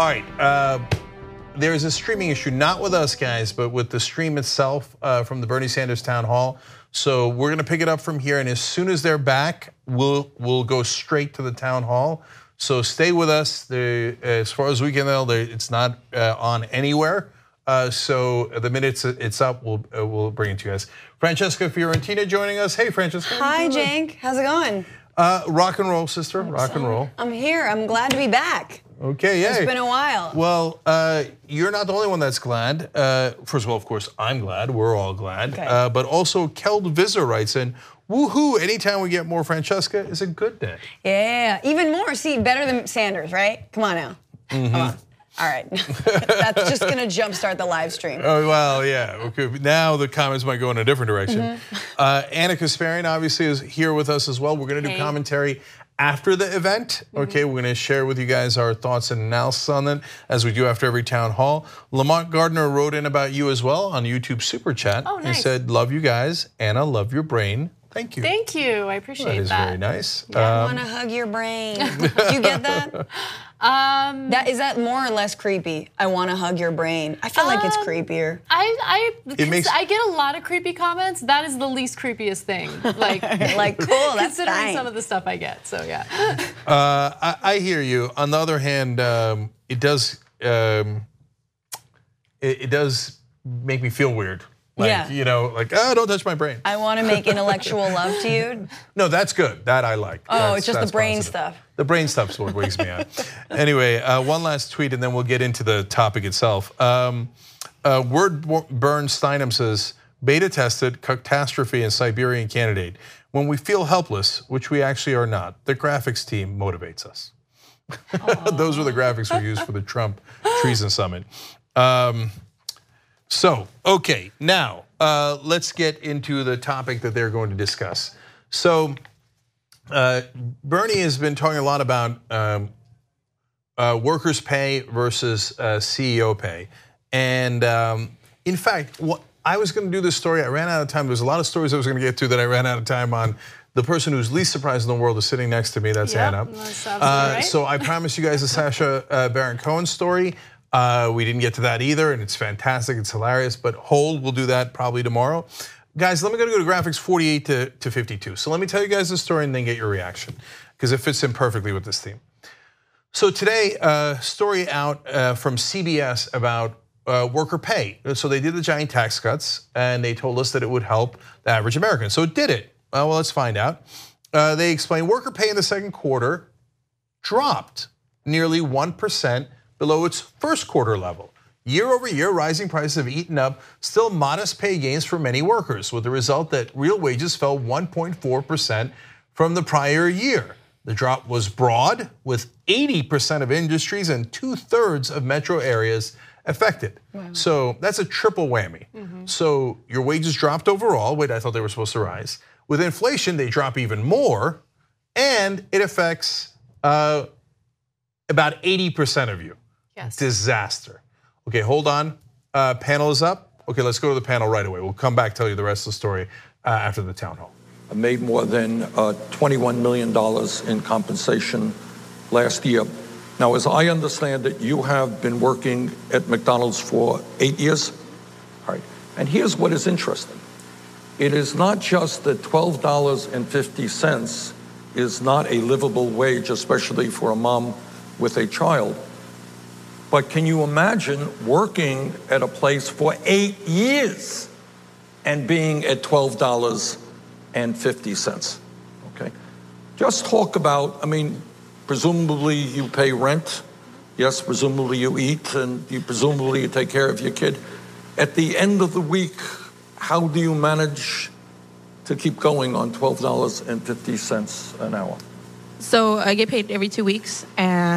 All right. There's a streaming issue, not with us guys, but with the stream itself from the Bernie Sanders town hall. So we're going to pick it up from here, and as soon as they're back, we'll go straight to the town hall. So stay with us. As far as we can tell, it's not on anywhere. So the minute it's up, we'll bring it to you guys. Francesca Fiorentina joining us. Hey, Francesca. Hi, Cenk. How's it going? Rock and roll, sister. Rock and roll. I'm here. I'm glad to be back. Okay, yeah. It's been a while. Well, you're not the only one that's glad. First of all, of course, I'm glad. We're all glad. Okay. But also, Keld Visser writes in, woohoo, anytime we get more Francesca is a good day. Yeah, even more. See, better than Sanders, right? Come on now. Come on. All right. That's just going to jumpstart the live stream. Oh, well, yeah. Okay. Now the comments might go in a different direction. Anna Kasparian obviously is here with us as well. We're going to do commentary after the event. Okay, we're going to share with you guys our thoughts and analysis on it, as we do after every town hall. Lamont Gardner wrote in about you as well on YouTube Super Chat. Oh, nice. He said, love you guys. Anna, love your brain. Thank you. Thank you. I appreciate that. That is very nice. I want to hug your brain. Do you get that? Is that more or less creepy? I want to hug your brain. I feel like it's creepier. I get a lot of creepy comments. That is the least creepiest thing. Like cool. That's considering fine. some of the stuff I get. So yeah. I hear you. On the other hand, it does make me feel weird. You know, don't touch my brain. I want to make intellectual love to you. No, that's good. That I like. Oh, it's just the brain positive stuff. The brain stuff's what wakes me up. Anyway, one last tweet, and then we'll get into the topic itself. Wordburn Steinem says, beta tested catastrophe and Siberian candidate. When we feel helpless, which we actually are not, the graphics team motivates us. Those were the graphics we used for the Trump Treason Summit. So, okay, now let's get into the topic that they're going to discuss. So, Bernie has been talking a lot about workers' pay versus CEO pay. And in fact, what I was going to do this story, I ran out of time. There's a lot of stories I was going to get to that I ran out of time on. The person who's least surprised in the world is sitting next to me. That's Anna. That's right. So I promised you guys the Sacha Baron Cohen story. We didn't get to that either, and it's fantastic, it's hilarious, but hold, we'll do that probably tomorrow. Guys, let me go to graphics 48 to 52. So let me tell you guys the story and then get your reaction, because it fits in perfectly with this theme. So today, story out from CBS about worker pay. So they did the giant tax cuts, and they told us that it would help the average American. So it did it. Well, let's find out. They explained worker pay in the second quarter dropped nearly 1%. below its first quarter level. Year over year, rising prices have eaten up still modest pay gains for many workers, with the result that real wages fell 1.4% from the prior year. The drop was broad, with 80% of industries and 2/3 of metro areas affected. Wow. So that's a triple whammy. So your wages dropped overall. Wait, I thought they were supposed to rise. With inflation, they drop even more, and it affects about 80% of you. Yes. Disaster. Okay, hold on. Panel is up. Okay, let's go to the panel right away. We'll come back, tell you the rest of the story after the town hall. I made more than $21 million in compensation last year. Now, as I understand it, you have been working at McDonald's for 8 years. All right. And here's what is interesting. It is not just that $12.50 is not a livable wage, especially for a mom with a child. But can you imagine working at a place for 8 years and being at $12.50? Okay. Just talk about, presumably you pay rent. Yes, presumably you eat, and presumably you take care of your kid. At the end of the week, how do you manage to keep going on $12.50 an hour? So I get paid every 2 weeks, and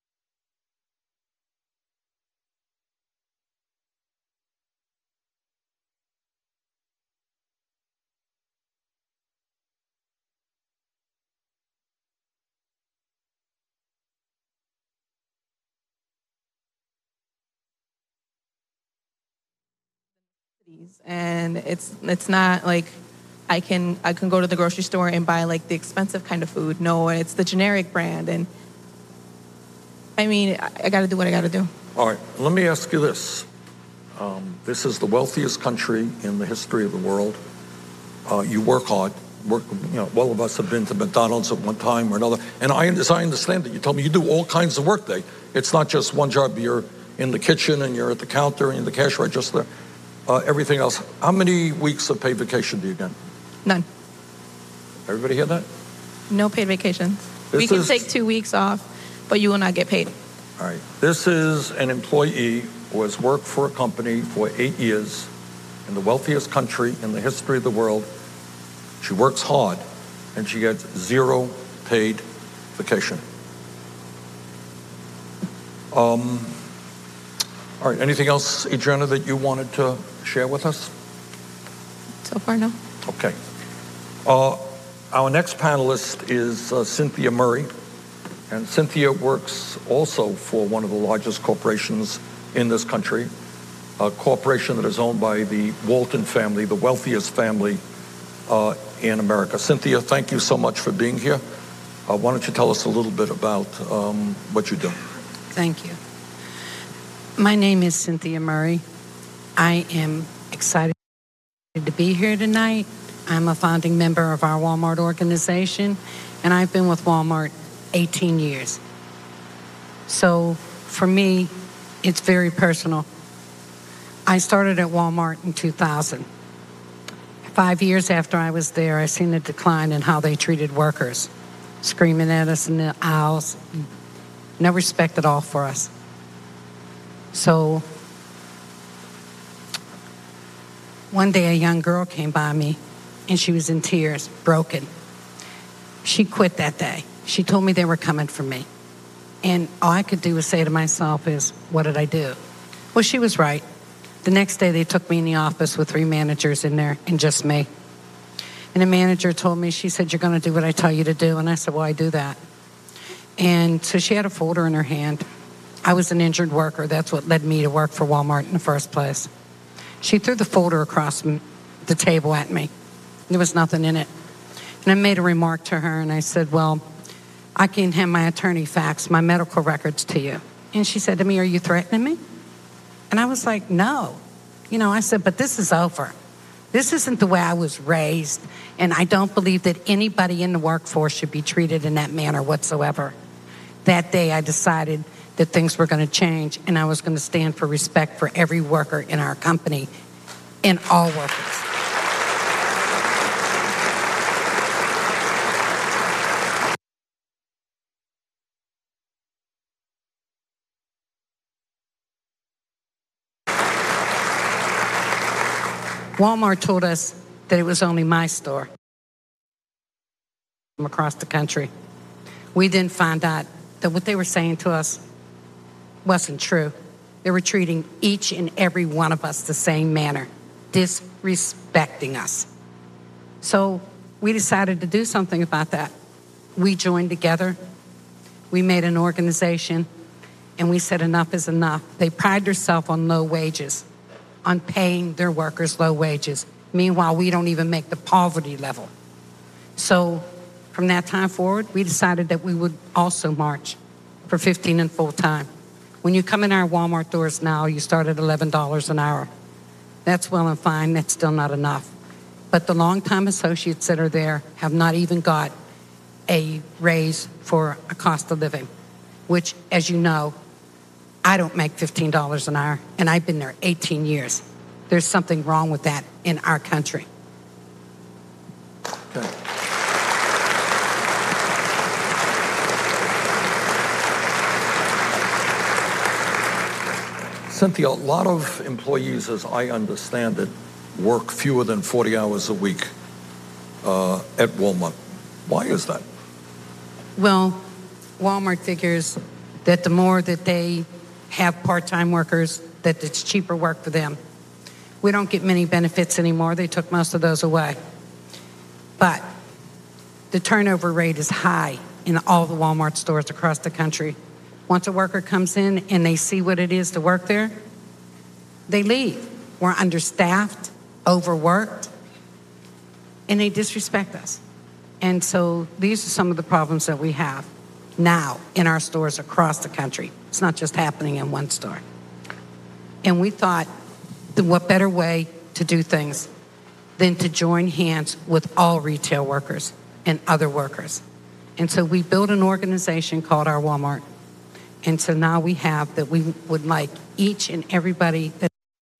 it's not like I can go to the grocery store and buy like the expensive kind of food. No, it's the generic brand, and I mean, I got to do what I got to do. All right, let me ask you this. This is the wealthiest country in the history of the world. You work hard. All of us have been to McDonald's at one time or another. And as I understand it, you told me you do all kinds of work there. It's not just one job. You're in the kitchen and you're at the counter and you're in the cash register, everything else. How many weeks of paid vacation do you get? None. Everybody hear that? No paid vacations. We can take 2 weeks off, but you will not get paid. All right. This is an employee who has worked for a company for 8 years in the wealthiest country in the history of the world. She works hard, and she gets 0 paid vacation. All right, anything else, Adriana, that you wanted to share with us? So far, no. Okay. Our next panelist is Cynthia Murray, and Cynthia works also for one of the largest corporations in this country, a corporation that is owned by the Walton family, the wealthiest family in America. Cynthia, thank you so much for being here. Why don't you tell us a little bit about what you do? Thank you. My name is Cynthia Murray. I am excited to be here tonight. I'm a founding member of our Walmart organization, and I've been with Walmart 18 years. So for me, it's very personal. I started at Walmart in 2000. 5 years after I was there, I seen a decline in how they treated workers, screaming at us in the aisles, no respect at all for us. So one day a young girl came by me, and she was in tears, broken. She quit that day. She told me they were coming for me. And all I could do was say to myself is, what did I do? Well, she was right. The next day they took me in the office with 3 managers in there and just me. And the manager told me, she said, you're going to do what I tell you to do. And I said, well, I do that. And so she had a folder in her hand. I was an injured worker. That's what led me to work for Walmart in the first place. She threw the folder across the table at me. There was nothing in it. And I made a remark to her, and I said, well, I can have my attorney fax my medical records to you. And she said to me, are you threatening me? And I was like, no. I said, but this is over. This isn't the way I was raised, and I don't believe that anybody in the workforce should be treated in that manner whatsoever. That day I decided that things were going to change, and I was going to stand for respect for every worker in our company and all workers. Walmart told us that it was only my store from across the country. We then found out that what they were saying to us wasn't true. They were treating each and every one of us the same manner, disrespecting us. So we decided to do something about that. We joined together. We made an organization, and we said enough is enough. They pride themselves on low wages, on paying their workers low wages. Meanwhile, we don't even make the poverty level. So from that time forward, we decided that we would also march for 15 and full time. When you come in our Walmart doors now, you start at $11 an hour. That's well and fine. That's still not enough. But the longtime associates that are there have not even got a raise for a cost of living, which, as you know, I don't make $15 an hour, and I've been there 18 years. There's something wrong with that in our country. Okay. Cynthia, a lot of employees, as I understand it, work fewer than 40 hours a week at Walmart. Why is that? Well, Walmart figures that the more that they have part-time workers, that it's cheaper work for them. We don't get many benefits anymore. They took most of those away. But the turnover rate is high in all the Walmart stores across the country. Once a worker comes in and they see what it is to work there, they leave. We're understaffed, overworked, and they disrespect us. And so these are some of the problems that we have now in our stores across the country. It's not just happening in one store. And we thought, what better way to do things than to join hands with all retail workers and other workers. And so we built an organization called Our Walmart. And so now we have that we would like each and everybody that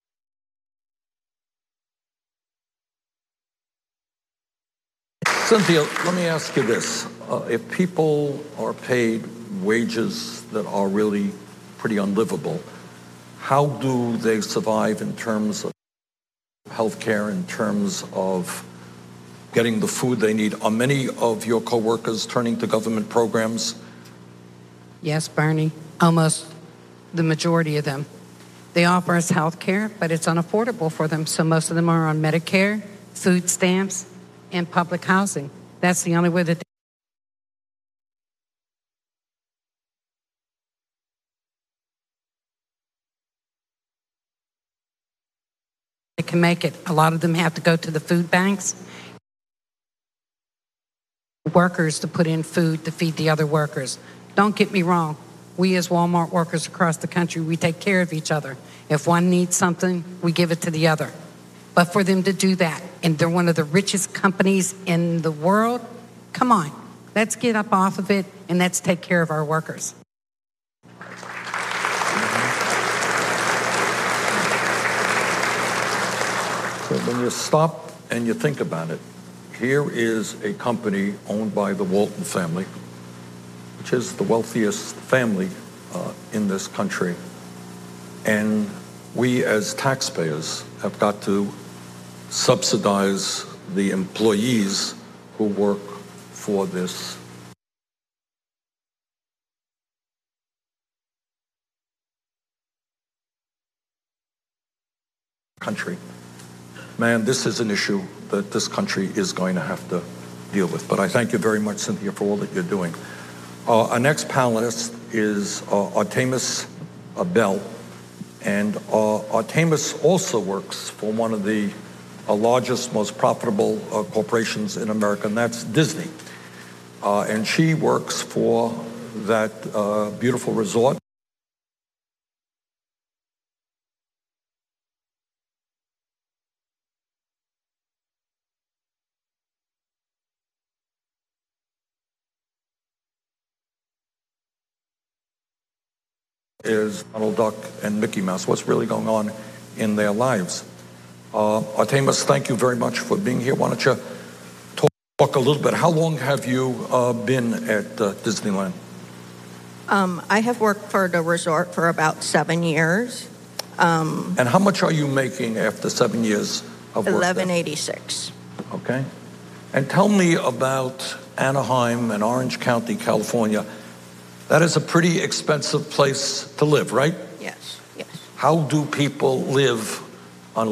Cynthia, let me ask you this. If people are paid wages that are really pretty unlivable, how do they survive in terms of health care, in terms of getting the food they need? Are many of your coworkers turning to government programs? Yes, Bernie, almost the majority of them. They offer us health care, but it's unaffordable for them. So most of them are on Medicare, food stamps, and public housing. That's the only way that they can make it. A lot of them have to go to the food banks, workers to put in food to feed the other workers. Don't get me wrong. We as Walmart workers across the country, we take care of each other. If one needs something, we give it to the other. But for them to do that, and they're one of the richest companies in the world, come on. Let's get up off of it and let's take care of our workers. So when you stop and you think about it, here is a company owned by the Walton family, which is the wealthiest family in this country. And we as taxpayers have got to subsidize the employees who work for this country. Man, this is an issue that this country is going to have to deal with. But I thank you very much, Cynthia, for all that you're doing. Our next panelist is Artemis Bell. And Artemis also works for one of the largest, most profitable corporations in America, and that's Disney. And she works for that beautiful resort. Is Donald Duck and Mickey Mouse, what's really going on in their lives. Artemis, thank you very much for being here. Why don't you talk a little bit. How long have you been at Disneyland? I have worked for the resort for about 7 years. And how much are you making after 7 years of work $11.86. Okay. And tell me about Anaheim and Orange County, California. That is a pretty expensive place to live, right? Yes, yes. How do people live on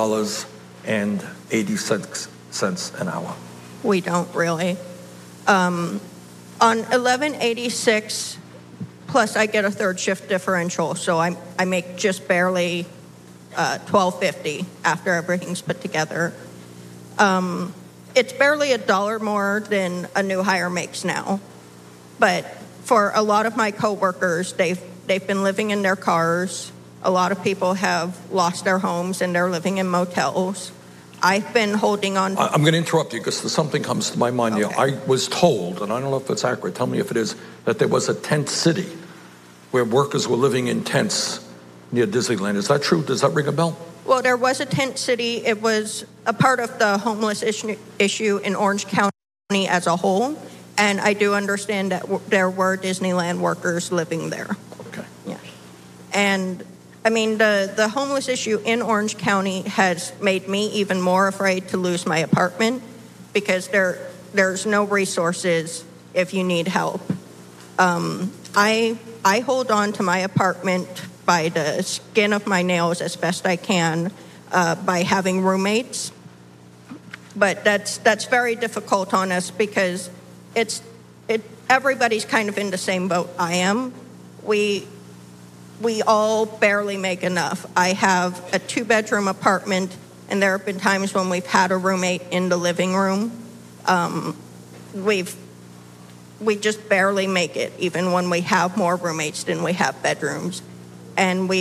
$11.86 an hour? We don't really. On $11.86, plus I get a third shift differential, so I make just barely $12.50 after everything's put together. It's barely $1 more than a new hire makes now, but for a lot of my coworkers, they've been living in their cars. A lot of people have lost their homes and they're living in motels. I've been holding on. I'm going to interrupt you because something comes to my mind here. Okay. I was told, and I don't know if it's accurate, tell me if it is, that there was a tent city where workers were living in tents near Disneyland. Is that true? Does that ring a bell? Well, there was a tent city. It was a part of the homeless issue in Orange County as a whole. And I do understand that there were Disneyland workers living there. Okay. Yeah. And I mean, the homeless issue in Orange County has made me even more afraid to lose my apartment because there's no resources if you need help. I hold on to my apartment by the skin of my nails as best I can by having roommates. But that's very difficult on us because everybody's kind of in the same boat I am. We all barely make enough. I have a 2-bedroom apartment, and there have been times when we've had a roommate in the living room. we just barely make it, even when we have more roommates than we have bedrooms. And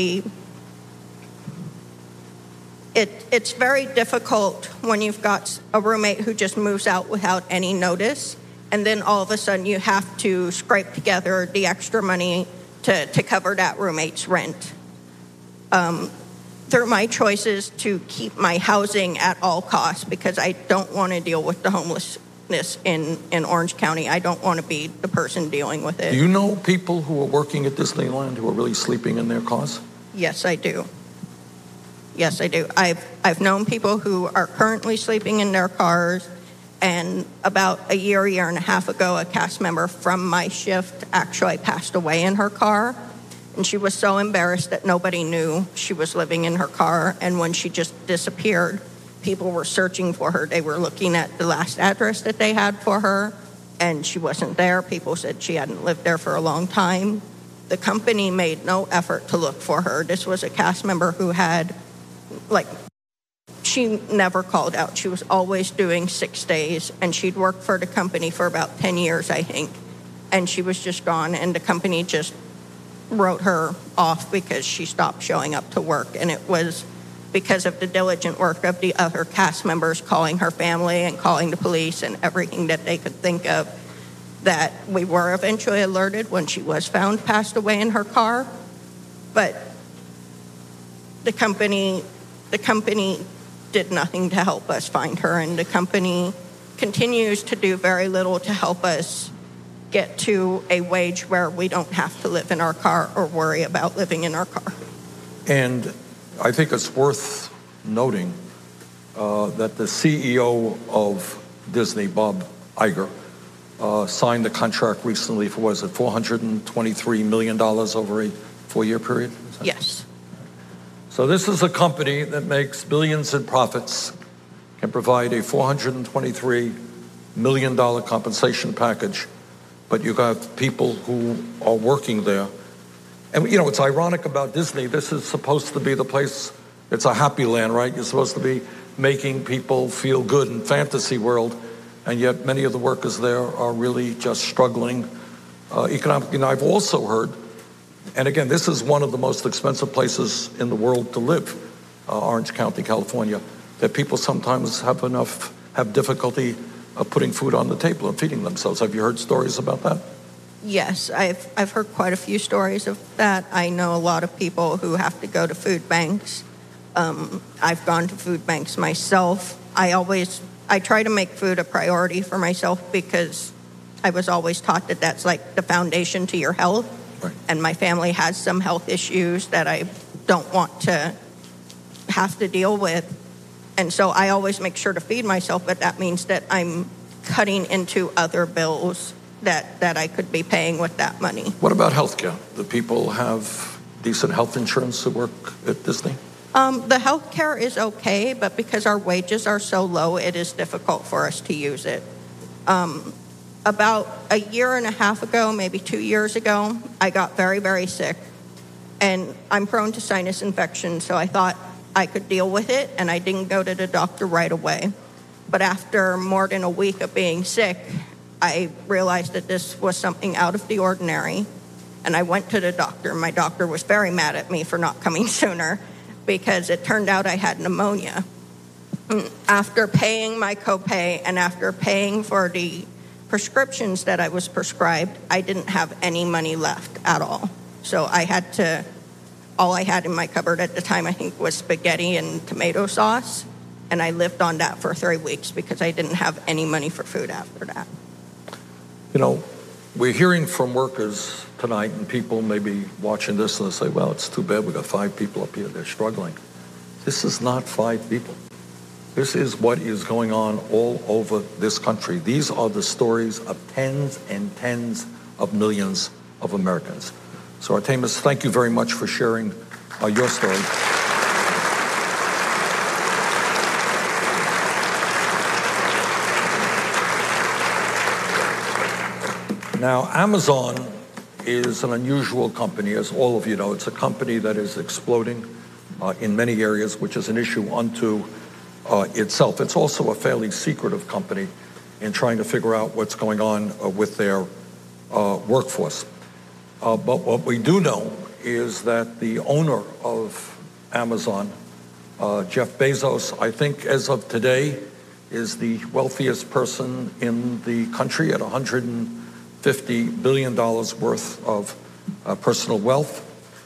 it's very difficult when you've got a roommate who just moves out without any notice, and then all of a sudden you have to scrape together the extra money to cover that roommate's rent. Through my choices to keep my housing at all costs, because I don't want to deal with the homelessness in Orange County. I don't want to be the person dealing with it. Do you know people who are working at Disneyland who are really sleeping in their cars? Yes, I do. Yes, I do. I've known people who are currently sleeping in their cars, and about a year and a half ago, a cast member from my shift actually passed away in her car. And she was so embarrassed that nobody knew she was living in her car. And when she just disappeared, people were searching for her. They were looking at the last address that they had for her, and she wasn't there. People said she hadn't lived there for a long time. The company made no effort to look for her. This was a cast member who had, she never called out. She was always doing 6 days, and she'd worked for the company for about 10 years, I think. And she was just gone, and the company just wrote her off because she stopped showing up to work. And it was because of the diligent work of the other cast members calling her family and calling the police and everything that they could think of that we were eventually alerted when she was found passed away in her car. But the company did nothing to help us find her, and the company continues to do very little to help us get to a wage where we don't have to live in our car or worry about living in our car. And I think it's worth noting that the CEO of Disney, Bob Iger, signed a contract recently for, was it $423 million over a 4-year period? Yes. So this is a company that makes billions in profits, can provide a $423 million compensation package, but you got people who are working there. And, you know, it's ironic about Disney. This is supposed to be the place, it's a happy land, right? You're supposed to be making people feel good in fantasy world, and yet many of the workers there are really just struggling economically. And I've also heard, and again, this is one of the most expensive places in the world to live, Orange County, California, that people sometimes have difficulty putting food on the table and feeding themselves. Have you heard stories about that? Yes, I've heard quite a few stories of that. I know a lot of people who have to go to food banks. I've gone to food banks myself. I try to make food a priority for myself because I was always taught that that's like the foundation to your health. Right. And my family has some health issues that I don't want to have to deal with. And so I always make sure to feed myself, but that means that I'm cutting into other bills that I could be paying with that money. What about health care? Do people have decent health insurance who work at Disney? The health care is okay, but because our wages are so low, it is difficult for us to use it. About a year and a half ago, maybe 2 years ago, I got very, very sick. And I'm prone to sinus infection, so I thought I could deal with it, and I didn't go to the doctor right away. But after more than a week of being sick, I realized that this was something out of the ordinary, and I went to the doctor. My doctor was very mad at me for not coming sooner because it turned out I had pneumonia. After paying my copay and after paying for the prescriptions that I was prescribed, I didn't have any money left at all. So all I had in my cupboard at the time, I think, was spaghetti and tomato sauce, and I lived on that for 3 weeks because I didn't have any money for food after that. You know, we're hearing from workers tonight, and people may be watching this and they say, well, it's too bad we got 5 people up here, they're struggling. This is not 5 people. This is what is going on all over this country. These are the stories of tens and tens of millions of Americans. So Artemis, thank you very much for sharing your story. Now, Amazon is an unusual company, as all of you know. It's a company that is exploding in many areas, which is an issue unto itself. It's also a fairly secretive company in trying to figure out what's going on with their workforce. But what we do know is that the owner of Amazon, Jeff Bezos, I think as of today, is the wealthiest person in the country at $150 billion worth of personal wealth.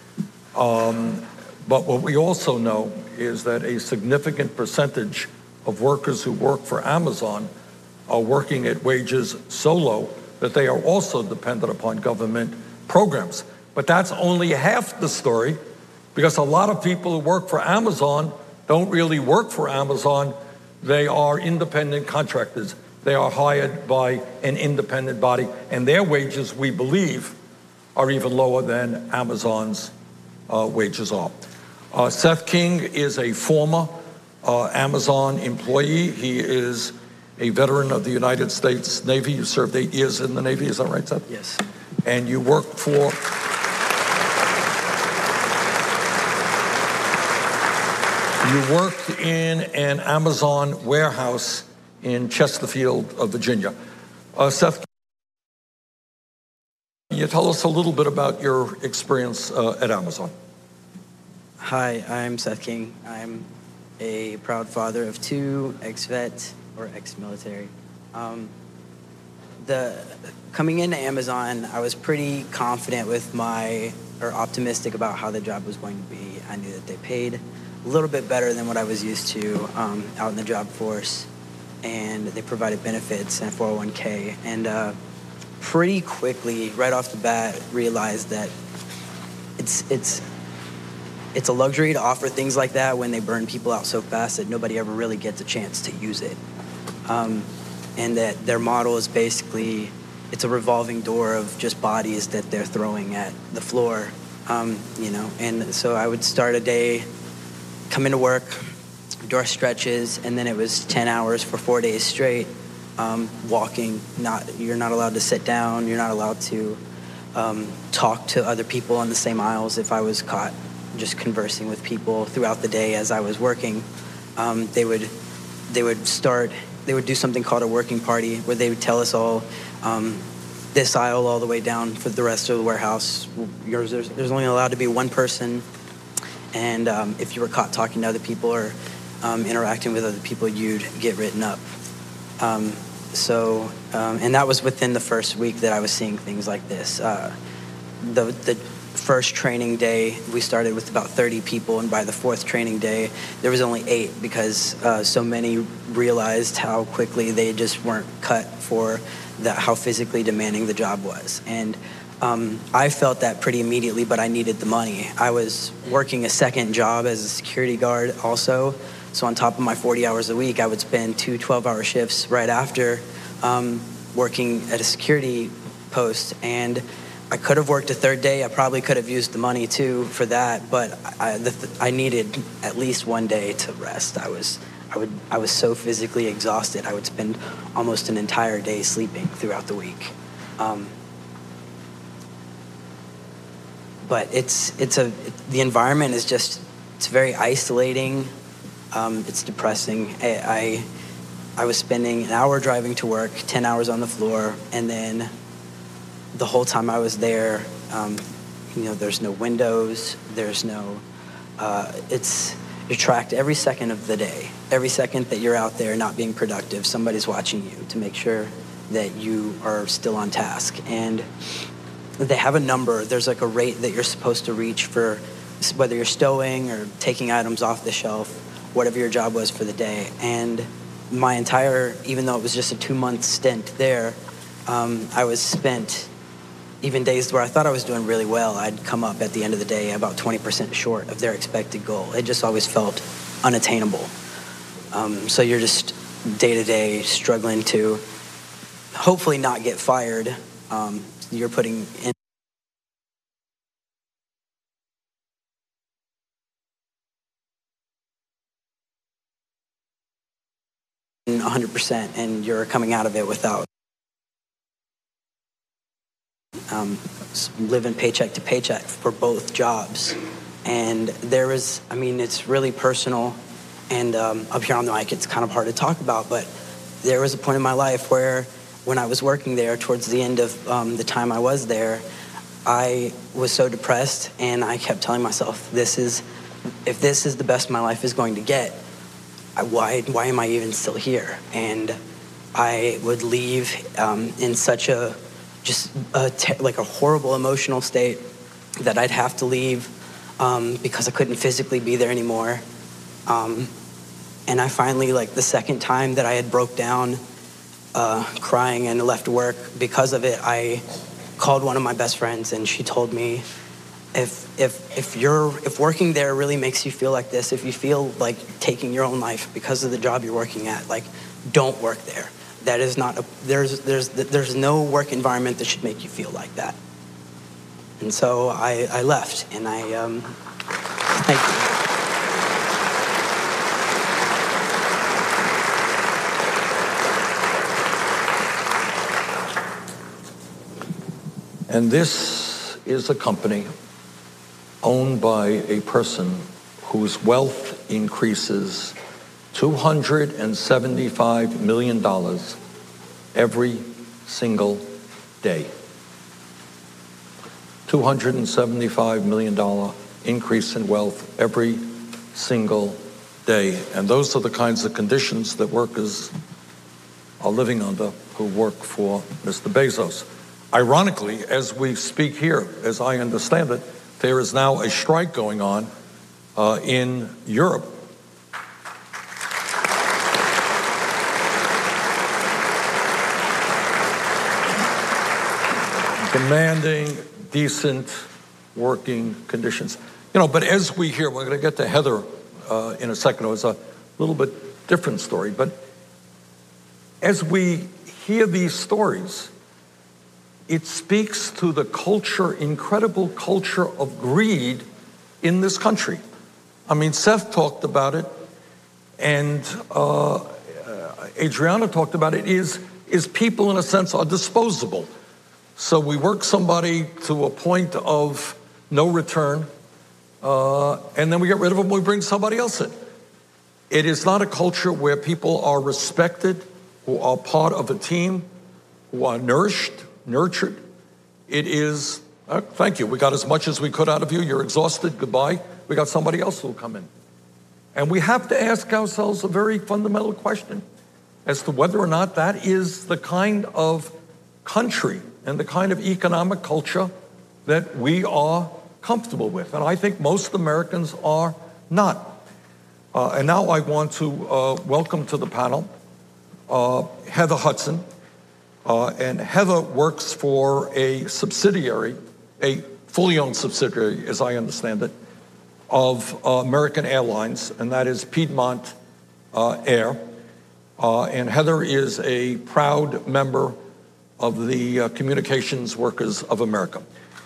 But what we also know is that a significant percentage of workers who work for Amazon are working at wages so low that they are also dependent upon government programs. But that's only half the story, because a lot of people who work for Amazon don't really work for Amazon. They are independent contractors. They are hired by an independent body, and their wages, we believe, are even lower than Amazon's wages are. Seth King is a former Amazon employee. He is a veteran of the United States Navy. You served 8 years in the Navy, is that right, Seth? Yes. And you worked for... You worked in an Amazon warehouse in Chesterfield, Virginia. Seth, can you tell us a little bit about your experience at Amazon? Hi, I'm Seth King. I'm a proud father of 2, ex-vet or ex-military. Coming into Amazon, I was pretty confident with optimistic about how the job was going to be. I knew that they paid a little bit better than what I was used to out in the job force, and they provided benefits and 401k. And pretty quickly, right off the bat, realized that it's a luxury to offer things like that when they burn people out so fast that nobody ever really gets a chance to use it. And that their model is basically, it's a revolving door of just bodies that they're throwing at the floor, And so I would start a day, come into work, door stretches, and then it was 10 hours for 4 days straight, walking. You're not allowed to sit down. You're not allowed to talk to other people on the same aisles. If I was caught just conversing with people throughout the day as I was working, they would do something called a working party, where they would tell us all, this aisle all the way down for the rest of the warehouse, there's only allowed to be one person, and if you were caught talking to other people or interacting with other people, you'd get written up. And that was within the first week that I was seeing things like this. The first training day, we started with about 30 people, and by the 4th training day, there was only 8, because so many realized how quickly they just weren't cut for how physically demanding the job was. And I felt that pretty immediately, but I needed the money. I was working a second job as a security guard also, so on top of my 40 hours a week, I would spend 2 12-hour shifts right after working at a security post, and I could have worked a 3rd day. I probably could have used the money too for that, but I needed at least 1 day to rest. I was so physically exhausted. I would spend almost an entire day sleeping throughout the week. But the environment is just, it's very isolating. It's depressing. I was spending an hour driving to work, 10 hours on the floor, and then the whole time I was there, there's no windows, there's no, you're tracked every second of the day. Every second that you're out there not being productive, somebody's watching you to make sure that you are still on task. And they have a number, there's like a rate that you're supposed to reach for whether you're stowing or taking items off the shelf, whatever your job was for the day. And even though it was just a 2-month stint there, I was spent, even days where I thought I was doing really well, I'd come up at the end of the day about 20% short of their expected goal. It just always felt unattainable. So you're just day to day struggling to hopefully not get fired. You're putting in in 100%, and you're coming out of it without living paycheck to paycheck for both jobs. And it's really personal, and up here on the mic it's kind of hard to talk about, but there was a point in my life where when I was working there, towards the end of the time I was there, I was so depressed, and I kept telling myself, if this is the best my life is going to get, why am I even still here? And I would leave in such a horrible emotional state that I'd have to leave because I couldn't physically be there anymore. And I finally, the second time that I had broke down crying and left work because of it, I called one of my best friends, and she told me, if working there really makes you feel like this, if you feel like taking your own life because of the job you're working at, don't work there. That is not there's no work environment that should make you feel like that. And so I left, and thank you. And this is a company owned by a person whose wealth increases $275 million every single day. $275 million increase in wealth every single day. And those are the kinds of conditions that workers are living under who work for Mr. Bezos. Ironically, as we speak here, as I understand it, there is now a strike going on in Europe. Demanding decent working conditions. But as we hear, we're going to get to Heather in a second. It was a little bit different story. But as we hear these stories, it speaks to the incredible culture of greed in this country. I mean, Seth talked about it, and Adriana talked about it, is people in a sense are disposable. So we work somebody to a point of no return, and then we get rid of them, we bring somebody else in. It is not a culture where people are respected, who are part of a team, who are nurtured. It is, thank you, we got as much as we could out of you, you're exhausted, goodbye. We got somebody else who will come in. And we have to ask ourselves a very fundamental question as to whether or not that is the kind of country and the kind of economic culture that we are comfortable with. And I think most Americans are not. And now I want to welcome to the panel Heather Hudson. And Heather works for a subsidiary, a fully owned subsidiary, as I understand it, of American Airlines, and that is Piedmont Air. And Heather is a proud member of the Communications Workers of America.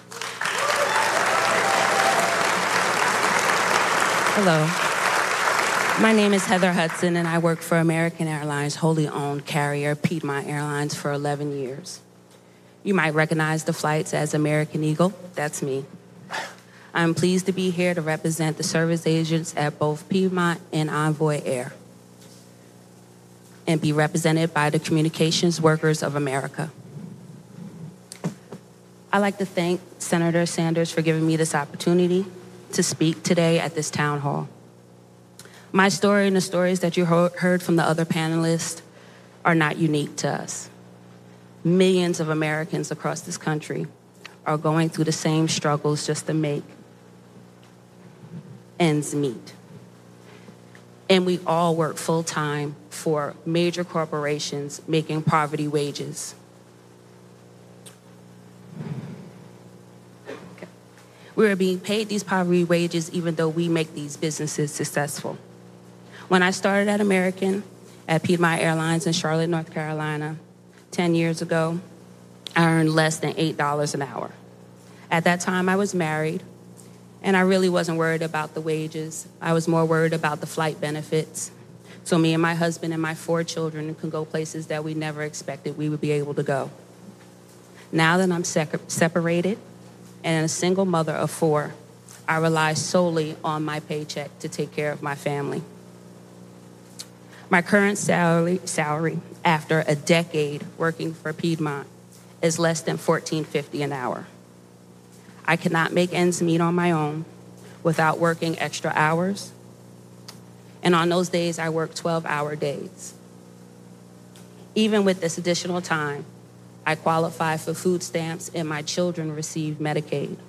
Hello. My name is Heather Hudson, and I work for American Airlines' wholly owned carrier, Piedmont Airlines, for 11 years. You might recognize the flights as American Eagle. That's me. I'm pleased to be here to represent the service agents at both Piedmont and Envoy Air, and be represented by the Communications Workers of America. I'd like to thank Senator Sanders for giving me this opportunity to speak today at this town hall. My story and the stories that you heard from the other panelists are not unique to us. Millions of Americans across this country are going through the same struggles just to make ends meet. And we all work full-time for major corporations making poverty wages. Okay. We are being paid these poverty wages even though we make these businesses successful. When I started at American, at Piedmont Airlines in Charlotte, North Carolina, 10 years ago, I earned less than $8 an hour. At that time, I was married, and I really wasn't worried about the wages. I was more worried about the flight benefits. So me and my husband and my 4 children could go places that we never expected we would be able to go. Now that I'm separated and a single mother of 4, I rely solely on my paycheck to take care of my family. My current salary after a decade working for Piedmont is less than $14.50 an hour. I cannot make ends meet on my own without working extra hours. And on those days, I work 12-hour days. Even with this additional time, I qualify for food stamps and my children receive Medicaid.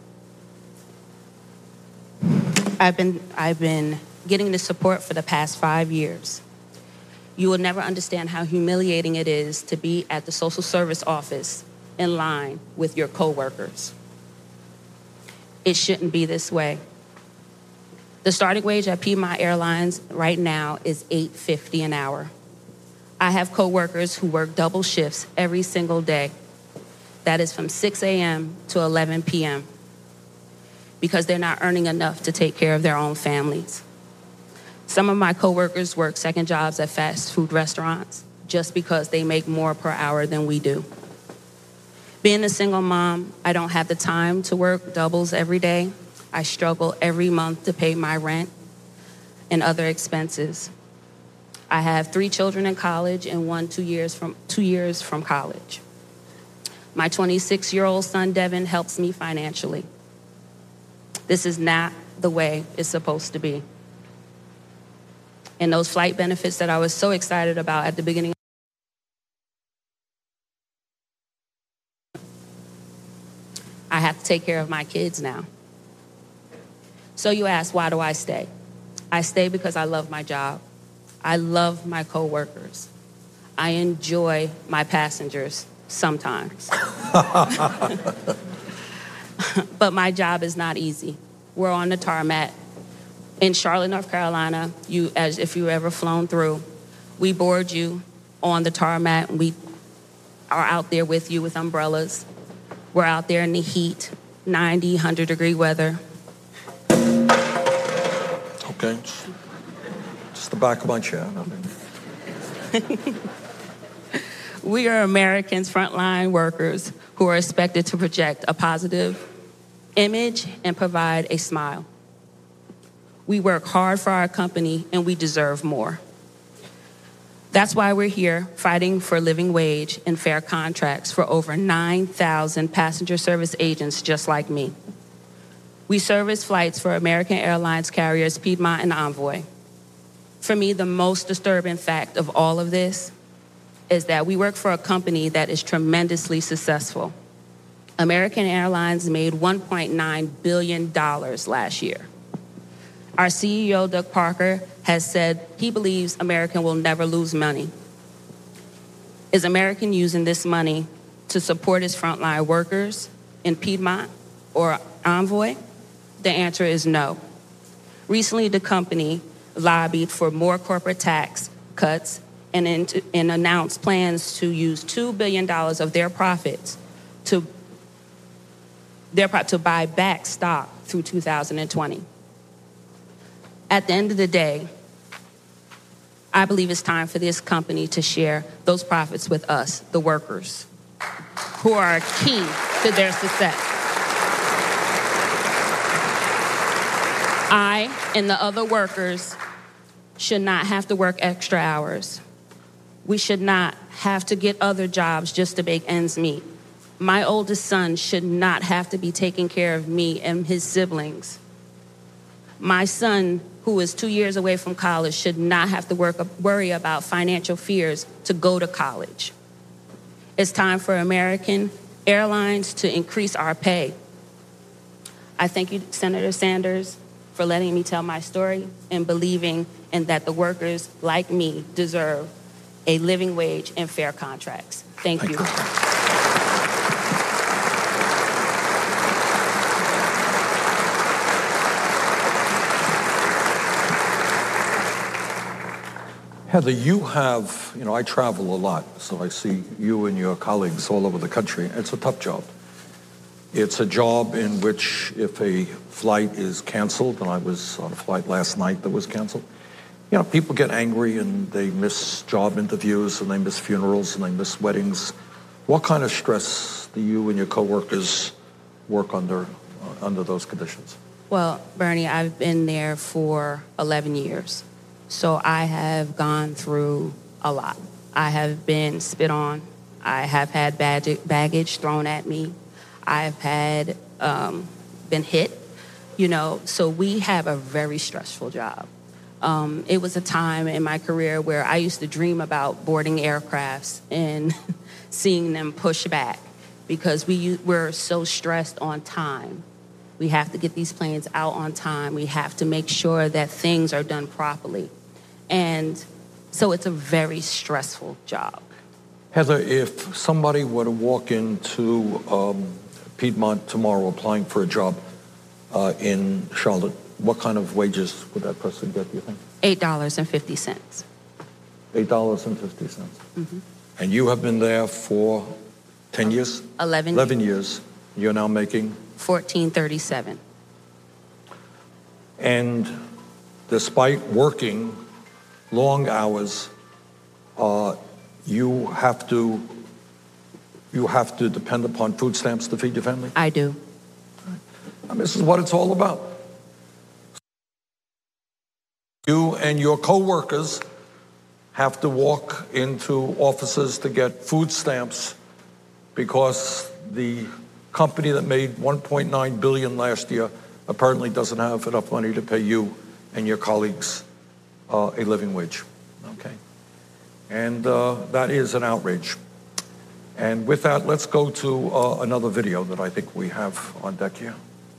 I've been getting this support for the past 5 years. You will never understand how humiliating it is to be at the social service office in line with your coworkers. It shouldn't be this way. The starting wage at Piedmont Airlines right now is $8.50 an hour. I have coworkers who work double shifts every single day. That is from 6 a.m. to 11 p.m. because they're not earning enough to take care of their own families. Some of my coworkers work second jobs at fast food restaurants just because they make more per hour than we do. Being a single mom, I don't have the time to work doubles every day. I struggle every month to pay my rent and other expenses. I have 3 children in college and one 2 years from college. My 26-year-old son, Devin, helps me financially. This is not the way it's supposed to be. And those flight benefits that I was so excited about at the beginning, I have to take care of my kids now. So you ask, why do I stay? I stay because I love my job. I love my coworkers. I enjoy my passengers sometimes. But my job is not easy. We're on the tarmac. In Charlotte, North Carolina, if you've ever flown through, we board you on the tarmac. We are out there with you with umbrellas. We're out there in the heat, 90, 100-degree weather. Okay. Just the back of my chair. We are Americans, frontline workers who are expected to project a positive image and provide a smile. We work hard for our company and we deserve more. That's why we're here fighting for a living wage and fair contracts for over 9,000 passenger service agents just like me. We service flights for American Airlines carriers Piedmont and Envoy. For me, the most disturbing fact of all of this is that we work for a company that is tremendously successful. American Airlines made $1.9 billion last year. Our CEO, Doug Parker, has said he believes American will never lose money. Is American using this money to support its frontline workers in Piedmont or Envoy? The answer is no. Recently, the company lobbied for more corporate tax cuts and announced plans to use $2 billion of their profits to buy back stock through 2020. At the end of the day, I believe it's time for this company to share those profits with us, the workers, who are key to their success. I and the other workers should not have to work extra hours. We should not have to get other jobs just to make ends meet. My oldest son should not have to be taking care of me and his siblings. My son, who is 2 years away from college, should not have to worry about financial fears to go to college. It's time for American Airlines to increase our pay. I thank you, Senator Sanders, for letting me tell my story and believing in that the workers like me deserve a living wage and fair contracts. Thank you. Heather, you have, I travel a lot, so I see you and your colleagues all over the country. It's a tough job. It's a job in which if a flight is canceled, and I was on a flight last night that was canceled, people get angry and they miss job interviews and they miss funerals and they miss weddings. What kind of stress do you and your coworkers work under those conditions? Well, Bernie, I've been there for 11 years. So I have gone through a lot. I have been spit on. I have had baggage thrown at me. I've had been hit, so we have a very stressful job. It was a time in my career where I used to dream about boarding aircrafts and seeing them push back because we're so stressed on time. We have to get these planes out on time. We have to make sure that things are done properly. And so it's a very stressful job. Heather, if somebody were to walk into Piedmont tomorrow applying for a job in Charlotte, what kind of wages would that person get, do you think? $8.50. $8.50. Mm-hmm. And you have been there for 10 years? 11 years. You're now making? $14.37. And despite working long hours, you have to depend upon food stamps to feed your family? I do. And this is what it's all about. You and your co-workers have to walk into offices to get food stamps because the company that made $1.9 billion last year apparently doesn't have enough money to pay you and your colleagues a living wage. Okay. And that is an outrage. And with that, let's go to another video that I think we have on deck here.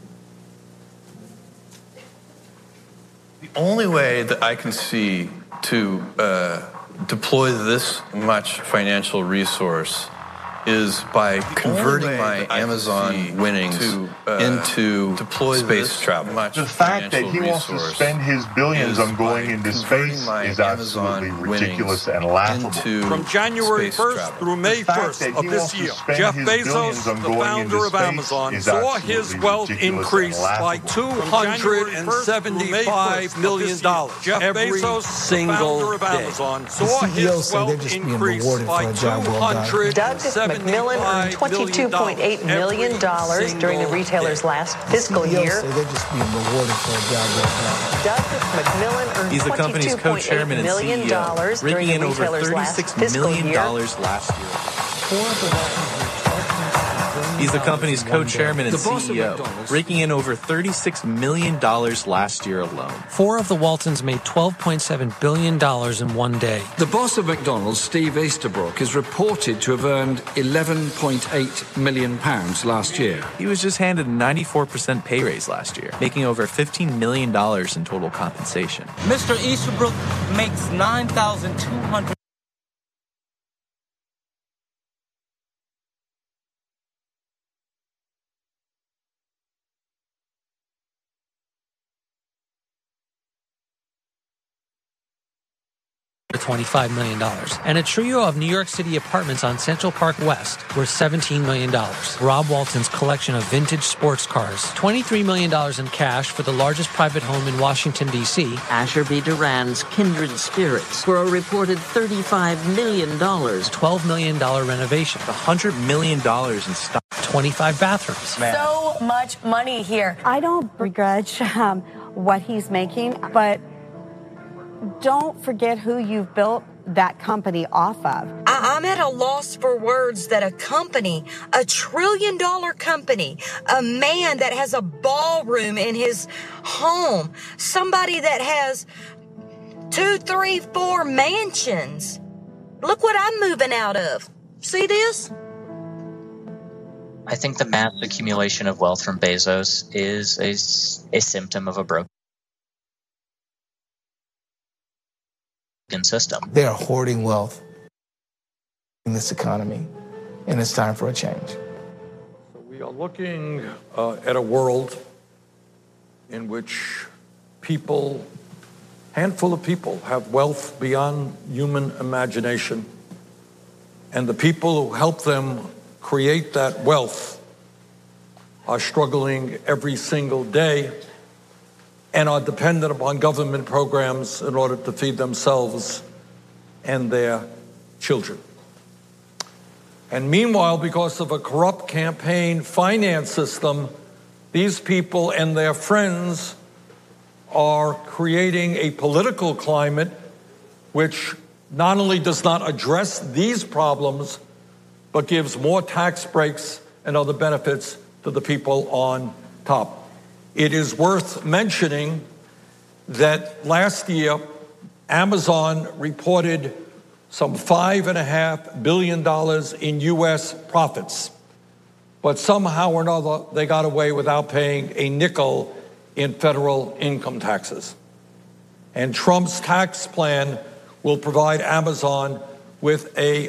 The only way that I can see to deploy this much financial resource is by converting my Amazon winnings into space travel. The fact that he wants to spend his billions on going into space is absolutely ridiculous and laughable. From January 1st through May 1st of this year, Jeff Bezos, the founder of Amazon, saw his wealth increase by $275 million. Jeff Bezos, single day, saw his wealth increase by $275 McMillan earned $22.8 million during the retailer's last fiscal year. They're just being rewarded for a job right now. Douglas McMillan earned He's the company's co-chairman and CEO, raking in over $36 million last year. He's the company's co-chairman and CEO, raking in over $36 million last year alone. 4 of the Waltons made $12.7 billion in one day. The boss of McDonald's, Steve Easterbrook, is reported to have earned £11.8 million last year. He was just handed a 94% pay raise last year, making over $15 million in total compensation. Mr. Easterbrook makes $9,200. $25 million, and a trio of New York City apartments on Central Park West worth $17 million. Rob Walton's collection of vintage sports cars, $23 million in cash for the largest private home in Washington, D.C. Asher B. Duran's Kindred Spirits for a reported $35 million. $12 million renovation. $100 million in stock. 25 bathrooms. So much money here. I don't begrudge what he's making, but don't forget who you've built that company off of. I'm at a loss for words that a company, $1 trillion company, a man that has a ballroom in his home, somebody that has 2, 3, 4 mansions. Look what I'm moving out of. See this? I think the mass accumulation of wealth from Bezos is a symptom of a broken system. They are hoarding wealth in this economy, and it's time for a change. So we are looking at a world in which handful of people have wealth beyond human imagination, and the people who help them create that wealth are struggling every single day and are dependent upon government programs in order to feed themselves and their children. And meanwhile, because of a corrupt campaign finance system, these people and their friends are creating a political climate which not only does not address these problems, but gives more tax breaks and other benefits to the people on top. It is worth mentioning that last year, Amazon reported some $5.5 billion in U.S. profits. But somehow or another, they got away without paying a nickel in federal income taxes. And Trump's tax plan will provide Amazon with a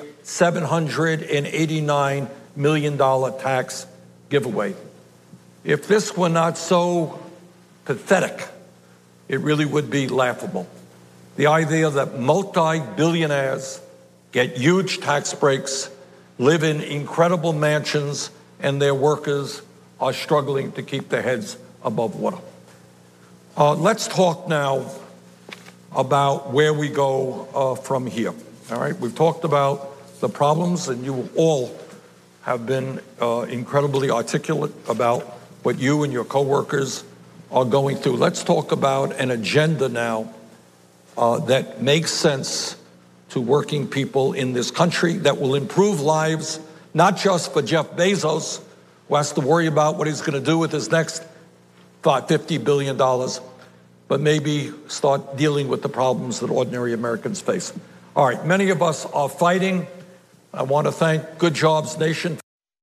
$789 million tax giveaway. If this were not so pathetic, it really would be laughable. The idea that multi-billionaires get huge tax breaks, live in incredible mansions, and their workers are struggling to keep their heads above water. Let's talk now about where we go from here. All right, we've talked about the problems, and you all have been incredibly articulate about what you and your coworkers are going through. Let's talk about an agenda now that makes sense to working people in this country, that will improve lives, not just for Jeff Bezos, who has to worry about what he's going to do with his next $50 billion, but maybe start dealing with the problems that ordinary Americans face. All right, many of us are fighting. I want to thank Good Jobs Nation.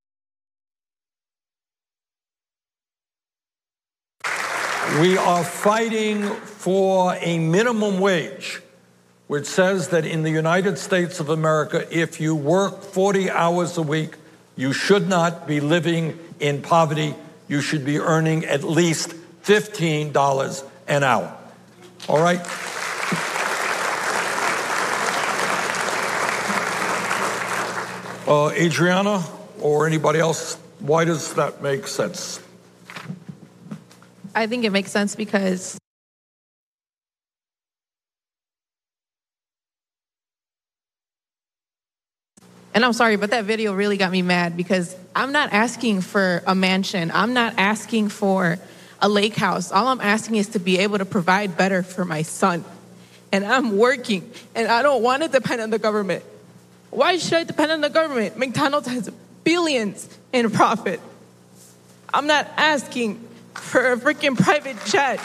We are fighting for a minimum wage, which says that in the United States of America, if you work 40 hours a week, you should not be living in poverty. You should be earning at least $15 an hour. All right? Adriana or anybody else, why does that make sense? I think it makes sense because and I'm sorry, but that video really got me mad because I'm not asking for a mansion. I'm not asking for a lake house. All I'm asking is to be able to provide better for my son. And I'm working, and I don't want to depend on the government. Why should I depend on the government? McDonald's has billions in profit. I'm not asking for a freaking private jet.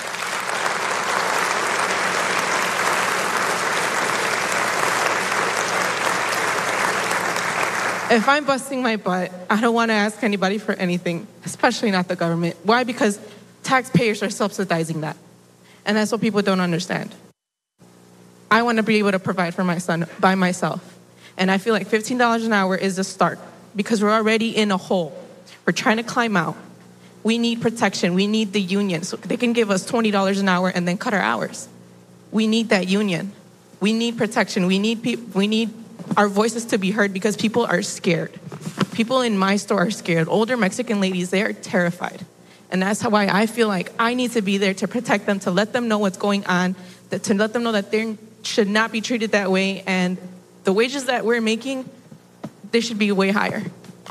If I'm busting my butt, I don't want to ask anybody for anything, especially not the government. Why? Because taxpayers are subsidizing that. And that's what people don't understand. I want to be able to provide for my son by myself. And I feel like $15 an hour is a start because we're already in a hole. We're trying to climb out. We need protection. We need the union. So they can give us $20 an hour and then cut our hours. We need that union. We need protection. We need our voices to be heard because people are scared. People in my store are scared. Older Mexican ladies, they are terrified. And that's why I feel like I need to be there to protect them, to let them know what's going on, to let them know that they should not be treated that way. And the wages that we're making, they should be way higher.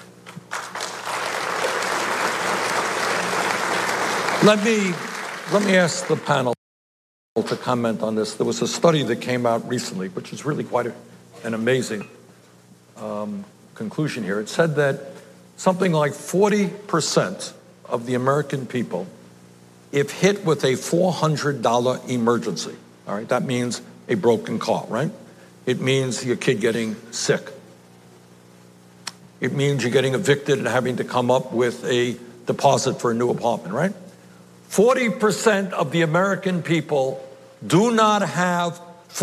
Let me ask the panel to comment on this. There was a study that came out recently, which is really quite an amazing conclusion here. It said that something like 40% of the American people, if hit with a $400 emergency, all right, that means a broken car, right? It means your kid getting sick. It means you're getting evicted and having to come up with a deposit for a new apartment, right? 40% of the American people do not have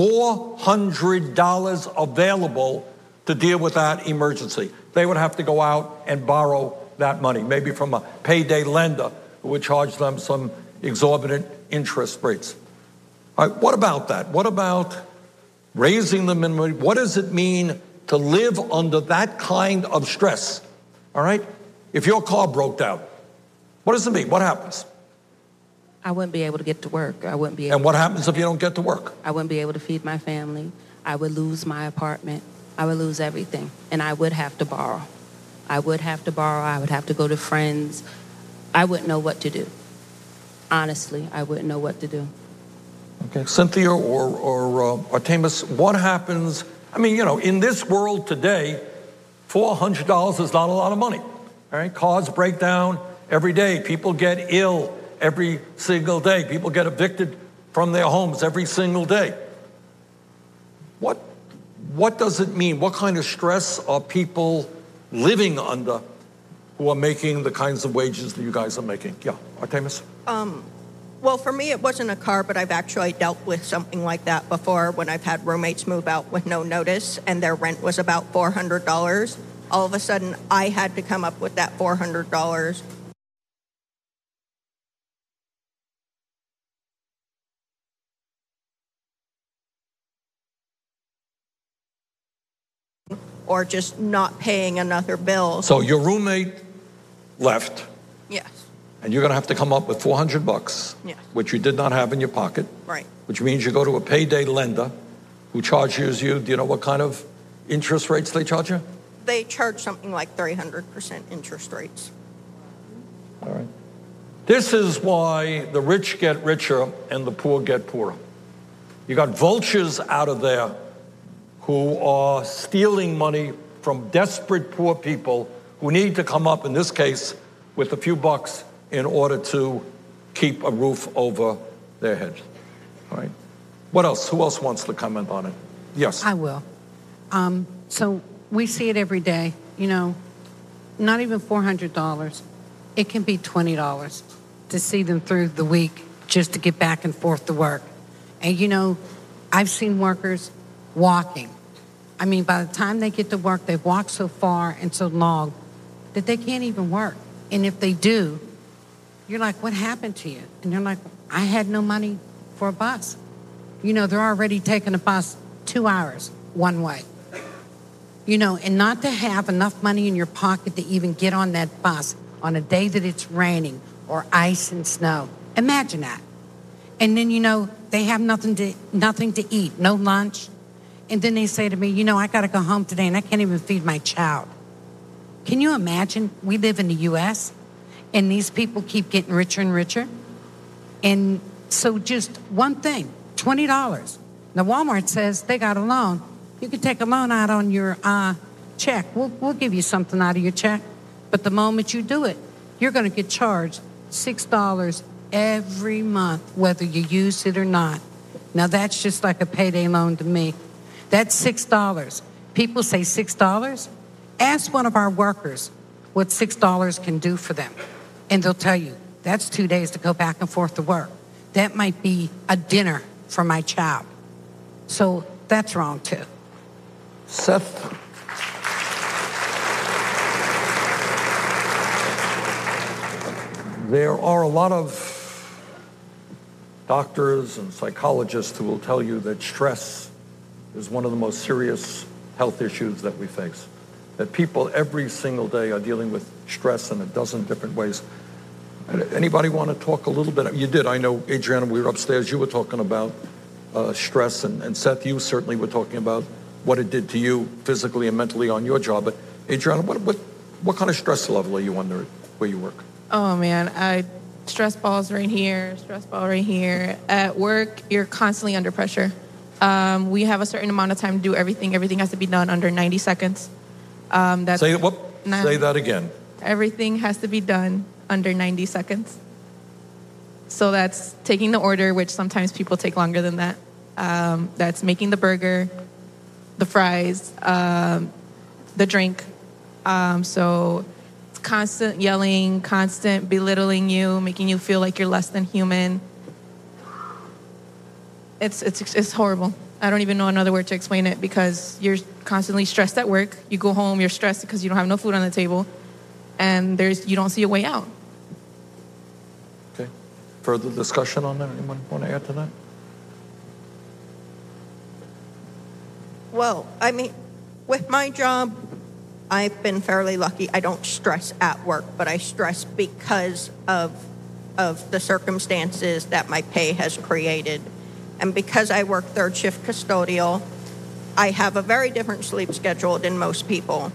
$400 available to deal with that emergency. They would have to go out and borrow that money, maybe from a payday lender who would charge them some exorbitant interest rates. All right, what about that? What about raising the minimum? What does it mean to live under that kind of stress? All right? If your car broke down, what does it mean? What happens? I wouldn't be able to get to work. I wouldn't be able. And what happens if you don't get to work? I wouldn't be able to feed my family. I would lose my apartment. I would lose everything. And I would have to borrow. I would have to borrow. I would have to go to friends. I wouldn't know what to do. Honestly, I wouldn't know what to do. Okay, Cynthia or Artemis, what happens? I mean, in this world today, $400 is not a lot of money. All right, cars break down every day. People get ill every single day. People get evicted from their homes every single day. What does it mean? What kind of stress are people living under who are making the kinds of wages that you guys are making? Yeah, Artemis? Well, for me, it wasn't a car, but I've actually dealt with something like that before when I've had roommates move out with no notice and their rent was about $400. All of a sudden, I had to come up with that $400. Or just not paying another bill. So your roommate left. Yes. And you're going to have to come up with $400, yes, which you did not have in your pocket. Right. Which means you go to a payday lender who charges you, do you know what kind of interest rates they charge you? They charge something like 300% interest rates. All right. This is why the rich get richer and the poor get poorer. You got vultures out of there who are stealing money from desperate poor people who need to come up, in this case, with a few bucks in order to keep a roof over their heads. All right. What else? Who else wants to comment on it? Yes. I will. So we see it every day. Not even $400. It can be $20 to see them through the week just to get back and forth to work. And I've seen workers walking. I mean, by the time they get to work, they've walked so far and so long that they can't even work. And if they do, you're like, what happened to you? And they're like, I had no money for a bus. They're already taking a bus 2 hours one way. And not to have enough money in your pocket to even get on that bus on a day that it's raining or ice and snow. Imagine that. And then, they have nothing to eat, no lunch. And then they say to me, I got to go home today and I can't even feed my child. Can you imagine? We live in the U.S. and these people keep getting richer and richer. And so just one thing, $20. Now, Walmart says they got a loan. You can take a loan out on your check. We'll give you something out of your check. But the moment you do it, you're going to get charged $6 every month, whether you use it or not. Now, that's just like a payday loan to me. That's $6. People say $6. Ask one of our workers what $6 can do for them. And they'll tell you, that's 2 days to go back and forth to work. That might be a dinner for my child. So that's wrong too. Seth? There are a lot of doctors and psychologists who will tell you that stress is one of the most serious health issues that we face. That people every single day are dealing with stress in a dozen different ways. Anybody want to talk a little bit? You did. I know, Adriana, we were upstairs. You were talking about stress. And Seth, you certainly were talking about what it did to you physically and mentally on your job. But Adriana, what kind of stress level are you under where you work? Oh, man. Stress balls right here, stress ball right here. At work, you're constantly under pressure. We have a certain amount of time to do everything. Everything has to be done under 90 seconds. Say that again. Everything has to be done under 90 seconds. So that's taking the order, which sometimes people take longer than that. That's making the burger, the fries, the drink. So it's constant yelling, constant belittling you, making you feel like you're less than human. It's horrible. I don't even know another word to explain it because you're constantly stressed at work. You go home, you're stressed because you don't have no food on the table, and you don't see a way out. Okay. Further discussion on that? Anyone want to add to that? Well, I mean, with my job, I've been fairly lucky. I don't stress at work, but I stress because of the circumstances that my pay has created. And because I work third shift custodial, I have a very different sleep schedule than most people.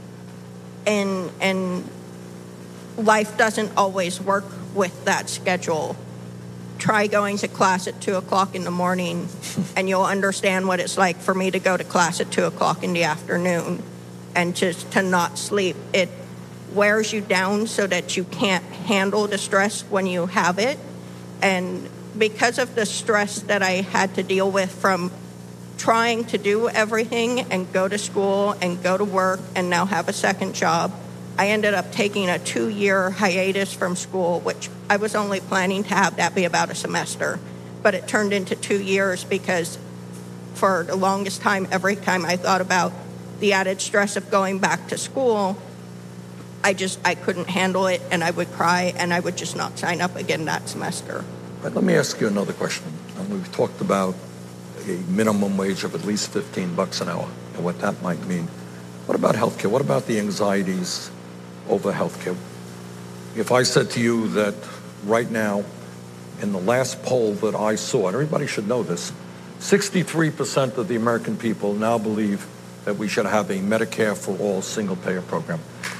And life doesn't always work with that schedule try going to class at 2 o'clock in the morning, and you'll understand what it's like for me to go to class at 2 o'clock in the afternoon and just to not sleep. It wears you down so that you can't handle the stress when you have it. And because of the stress that I had to deal with from trying to do everything and go to school and go to work and now have a second job, I ended up taking a 2-year hiatus from school, which I was only planning to have that be about a semester. But it turned into 2 years because for the longest time, every time I thought about the added stress of going back to school, I couldn't handle it, and I would cry, and I would just not sign up again that semester. But let me ask you another question. We've talked about a minimum wage of at least $15 an hour and what that might mean. What about healthcare? What about the anxieties over healthcare? If I said to you that right now, in the last poll that I saw, and everybody should know this, 63% of the American people now believe that we should have a Medicare for all single-payer program.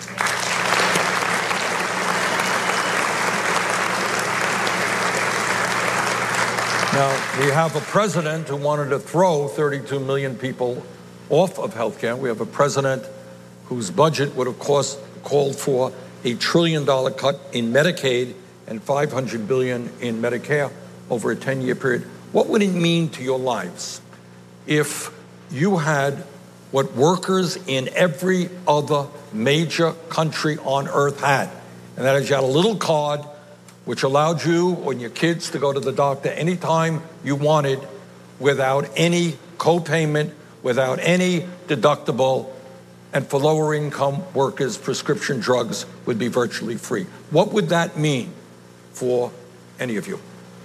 Now, we have a president who wanted to throw 32 million people off of health care. We have a president whose budget would have called for $1 trillion cut in Medicaid and $500 billion in Medicare over a 10-year period. What would it mean to your lives if you had what workers in every other major country on earth had? And that is, you had a little card which allowed you and your kids to go to the doctor anytime you wanted without any co-payment, without any deductible, and for lower income workers, prescription drugs would be virtually free. What would that mean for any of you?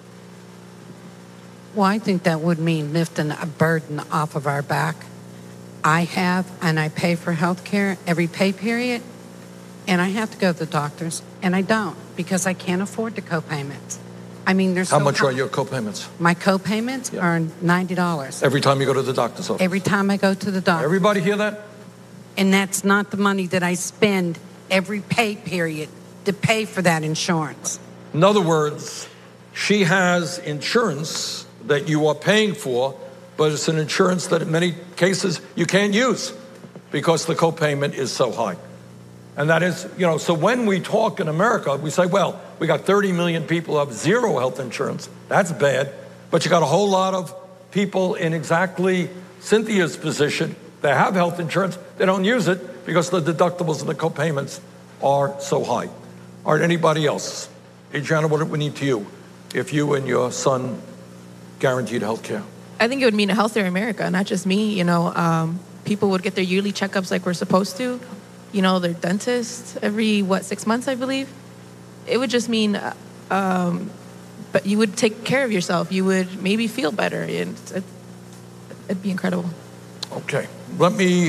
Well, I think that would mean lifting a burden off of our back. I have, and I pay for health care every pay period, and I have to go to the doctors, and I don't because I can't afford the co-payments. I mean, there's How much are your co-payments? My co-payments are $90. Every time you go to the doctor's office? Every time I go to the doctor. Everybody hear that? And that's not the money that I spend every pay period to pay for that insurance. In other words, she has insurance that you are paying for, but it's an insurance that in many cases you can't use because the co-payment is so high. And that is, so when we talk in America, we say, well, we got 30 million people who have zero health insurance. That's bad. But you got a whole lot of people in exactly Cynthia's position that have health insurance. They don't use it because the deductibles and the co-payments are so high. All right, anybody else? Adriana, what would it mean to you if you and your son guaranteed health care? I think it would mean a healthier America, not just me. People would get their yearly checkups like we're supposed to. Their dentist every, 6 months, I believe. It would just mean, but you would take care of yourself. You would maybe feel better. And it'd be incredible. Okay. Let me,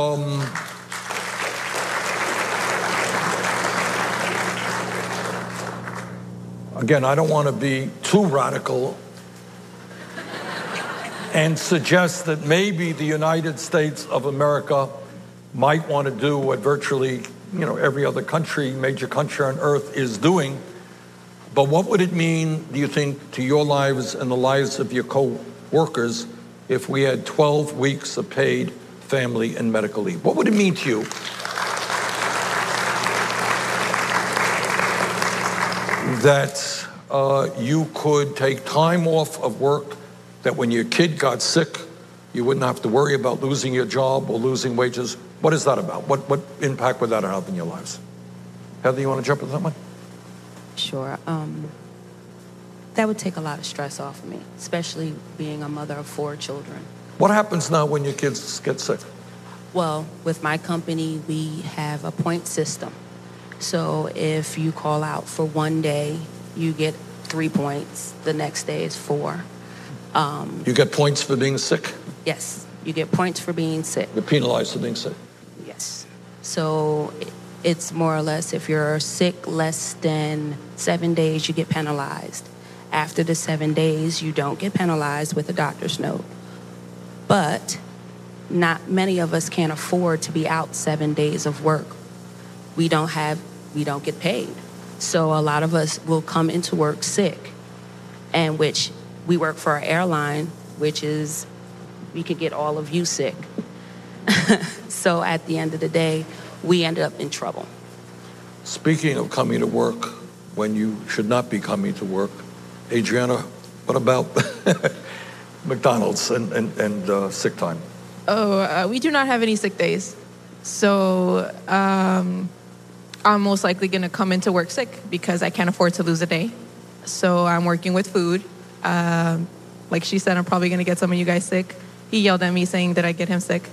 again, I don't want to be too radical and suggest that maybe the United States of America might want to do what virtually, every other country, major country on earth is doing. But what would it mean, do you think, to your lives and the lives of your co-workers if we had 12 weeks of paid family and medical leave? What would it mean to you? That you could take time off of work, that when your kid got sick, you wouldn't have to worry about losing your job or losing wages. What is that about? What impact would that have in your lives? Heather, you want to jump into that one? Sure. That would take a lot of stress off of me, especially being a mother of 4 children. What happens now when your kids get sick? Well, with my company, we have a point system. So if you call out for one day, you get 3 points. The next day is 4. You get points for being sick? Yes, you get points for being sick. You're penalized for being sick? Yes. So it's more or less if you're sick less than 7 days, you get penalized. After the 7 days, you don't get penalized with a doctor's note. But not many of us can afford to be out 7 days of work. We don't get paid. So a lot of us will come into work sick. and which we work for an airline, which is we could get all of you sick. So at the end of the day, we ended up in trouble. Speaking of coming to work when you should not be coming to work, Adriana, what about McDonald's and sick time? We do not have any sick days. So I'm most likely going to come into work sick because I can't afford to lose a day. So I'm working with food. Like she said, I'm probably going to get some of you guys sick. He yelled at me saying that I get him sick.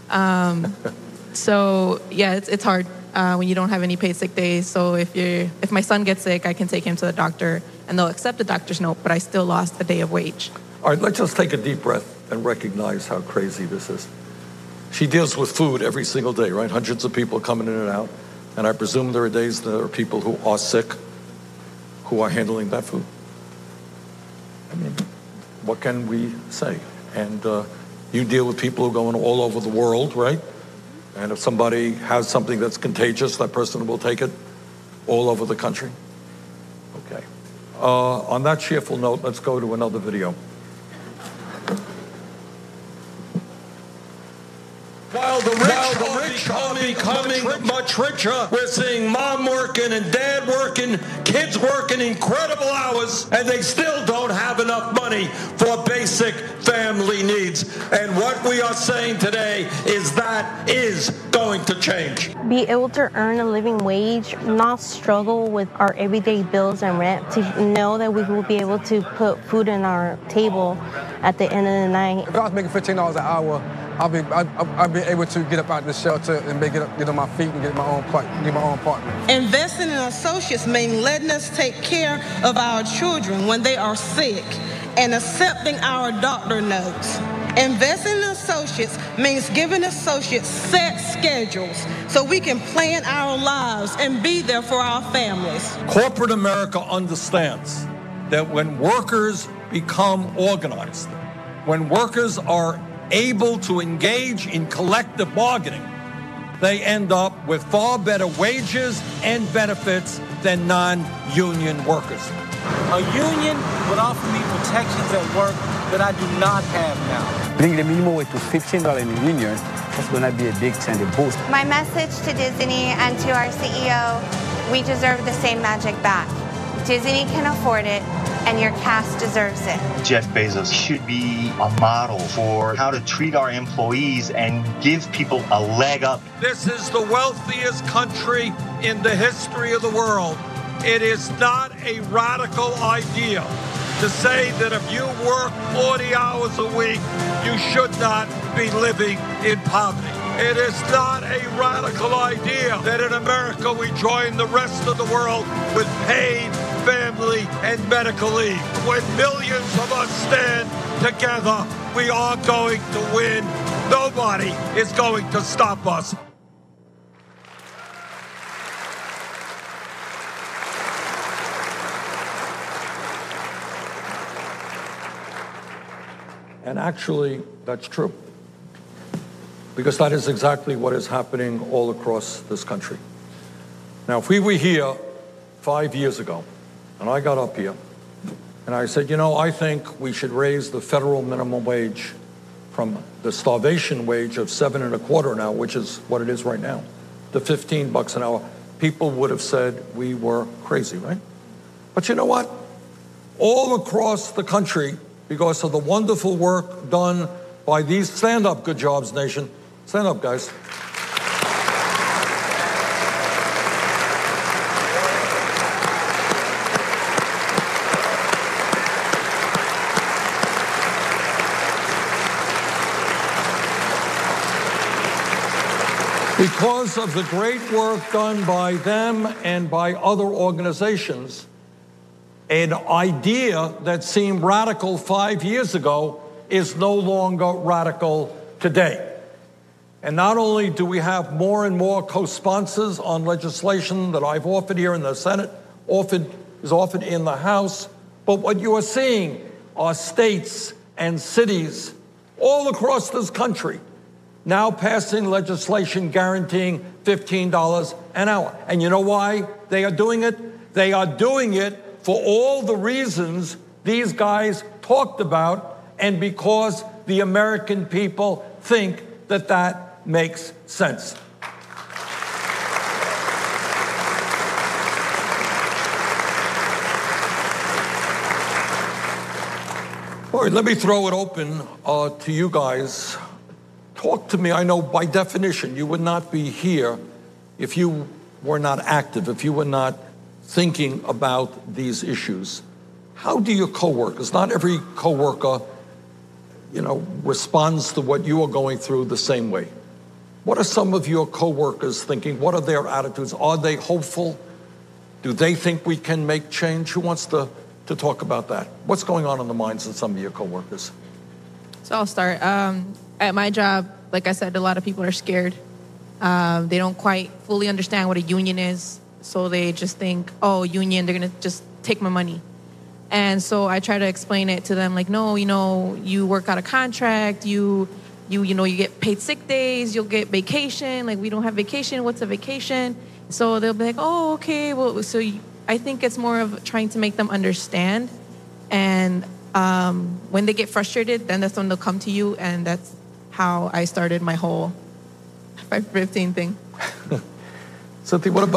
So yeah, it's hard when you don't have any paid sick days. So if my son gets sick, I can take him to the doctor and they'll accept the doctor's note, but I still lost a day of wage. All right, let's just take a deep breath and recognize how crazy this is. She deals with food every single day, right? Hundreds of people coming in and out. And I presume there are days there are people who are sick who are handling that food. I mean, what can we say? And you deal with people who are going all over the world, right? And if somebody has something that's contagious, that person will take it all over the country. Okay. On that cheerful note, let's go to another video. While the rich are becoming much richer, we're seeing mom working and dad working, kids working incredible hours, and they still don't have enough money for basic family needs. And what we are saying today is that is going to change. Be able to earn a living wage, not struggle with our everyday bills and rent, to know that we will be able to put food on our table at the end of the night. If I was making $15 an hour, I'll be able to get up out of the shelter and get on my feet and get my own apartment. Investing in associates means letting us take care of our children when they are sick and accepting our doctor notes. Investing in associates means giving associates set schedules so we can plan our lives and be there for our families. Corporate America understands that when workers become organized, when workers are able to engage in collective bargaining, they end up with far better wages and benefits than non-union workers. A union would offer me protections at work that I do not have now. Bring the minimum wage to $15 in the union. That's going to be a big change in boost. My message to Disney and to our CEO, we deserve the same magic back. Disney can afford it, and your cast deserves it. Jeff Bezos should be a model for how to treat our employees and give people a leg up. This is the wealthiest country in the history of the world. It is not a radical idea to say that if you work 40 hours a week, you should not be living in poverty. It is not a radical idea that in America we join the rest of the world with paid family and medical leave. When millions of us stand together, we are going to win. Nobody is going to stop us. And actually, that's true. Because that is exactly what is happening all across this country. Now, if we were here 5 years ago, and I got up here, and I said, you know, I think we should raise the federal minimum wage from the starvation wage of $7.25 now, which is what it is right now, to $15 an hour, people would have said we were crazy, right? But you know what? All across the country, because of the wonderful work done by these Stand Up Good Jobs Nation. Stand up, guys. Because of the great work done by them and by other organizations, an idea that seemed radical 5 years ago is no longer radical today. And not only do we have more and more co-sponsors on legislation that I've offered here in the Senate, is offered in the House, but what you are seeing are states and cities all across this country now passing legislation guaranteeing $15 an hour. And you know why they are doing it? They are doing it for all the reasons these guys talked about, and because the American people think that that makes sense. All right, let me throw it open to you guys. Talk to me. I know by definition you would not be here if you were not active, if you were not thinking about these issues. How do your coworkers, not every coworker, responds to what you are going through the same way. What are some of your coworkers thinking? What are their attitudes? Are they hopeful? Do they think we can make change? Who wants to talk about that? What's going on in the minds of some of your coworkers? So I'll start. At my job, like I said, a lot of people are scared. They don't quite fully understand what a union is. So they just think, oh, union, they're going to just take my money. And so I try to explain it to them like, no, you work out a contract, you get paid sick days, you'll get vacation. Like, we don't have vacation. What's a vacation? So they'll be like, oh, okay. Well, I think it's more of trying to make them understand. And when they get frustrated, then that's when they'll come to you. And that's how I started my whole 515 thing. Cynthia, what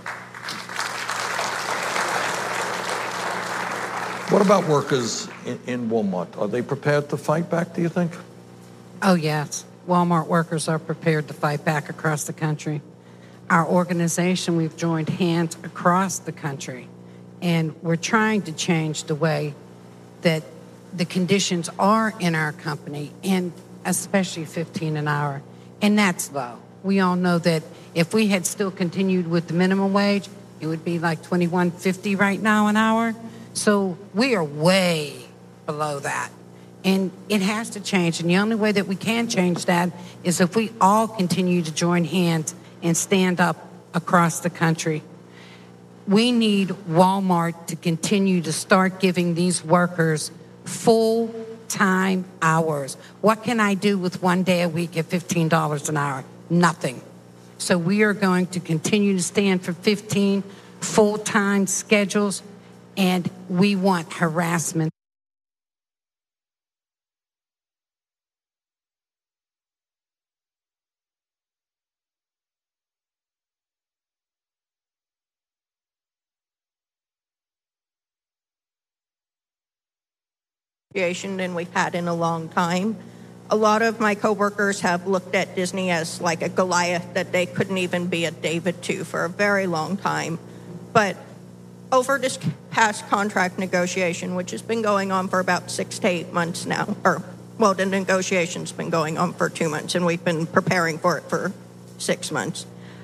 about workers in Walmart? Are they prepared to fight back, do you think? Oh, yes. Walmart workers are prepared to fight back across the country. Our organization, we've joined hands across the country, and we're trying to change the way that the conditions are in our company, and especially 15 an hour. And that's low. We all know that if we had still continued with the minimum wage, it would be like $21.50 right now an hour. So we are way below that. And it has to change. And the only way that we can change that is if we all continue to join hands and stand up across the country. We need Walmart to continue to start giving these workers full-time hours. What can I do with 1 day a week at $15 an hour? Nothing. So we are going to continue to stand for 15 full-time schedules, and we want harassment. Than we've had in a long time. A lot of my coworkers have looked at Disney as like a Goliath that they couldn't even be a David to for a very long time. But over this past contract negotiation, which has been going on for about 6 to 8 months now, the negotiation's been going on for 2 months, and we've been preparing for it for 6 months.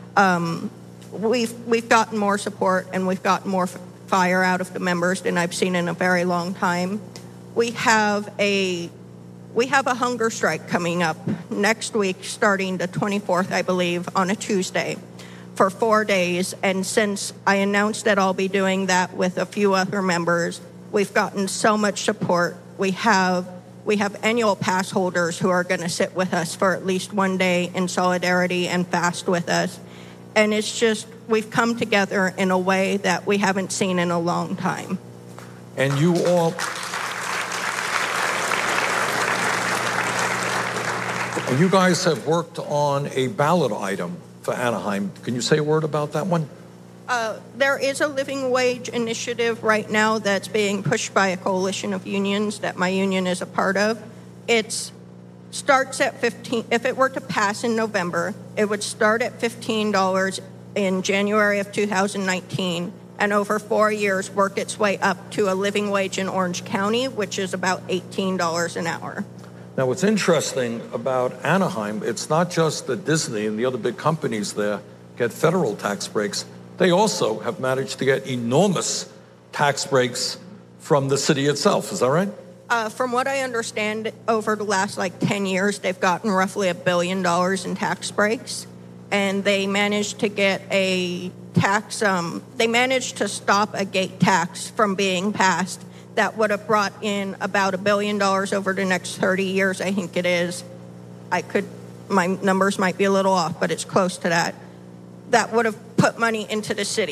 We've gotten more support, and we've gotten more fire out of the members than I've seen in a very long time. We have a hunger strike coming up next week, starting the 24th, I believe, on a Tuesday, for 4 days. And since I announced that I'll be doing that with a few other members, we've gotten so much support. We have annual pass holders who are going to sit with us for at least 1 day in solidarity and fast with us. And it's just, we've come together in a way that we haven't seen in a long time. And you all... You guys have worked on a ballot item for Anaheim. Can you say a word about that one? There is a living wage initiative right now that's being pushed by a coalition of unions that my union is a part of. It starts at $15. If it were to pass in November, it would start at $15 in January of 2019, and over 4 years work its way up to a living wage in Orange County, which is about $18 an hour. Now, what's interesting about Anaheim, it's not just that Disney and the other big companies there get federal tax breaks. They also have managed to get enormous tax breaks from the city itself. Is that right? From what I understand, over the last 10 years, they've gotten roughly $1 billion in tax breaks. And they managed to get a tax, they managed to stop a gate tax from being passed that would have brought in about $1 billion over the next 30 years, I think it is. My numbers might be a little off, but it's close to that. That would have put money into the city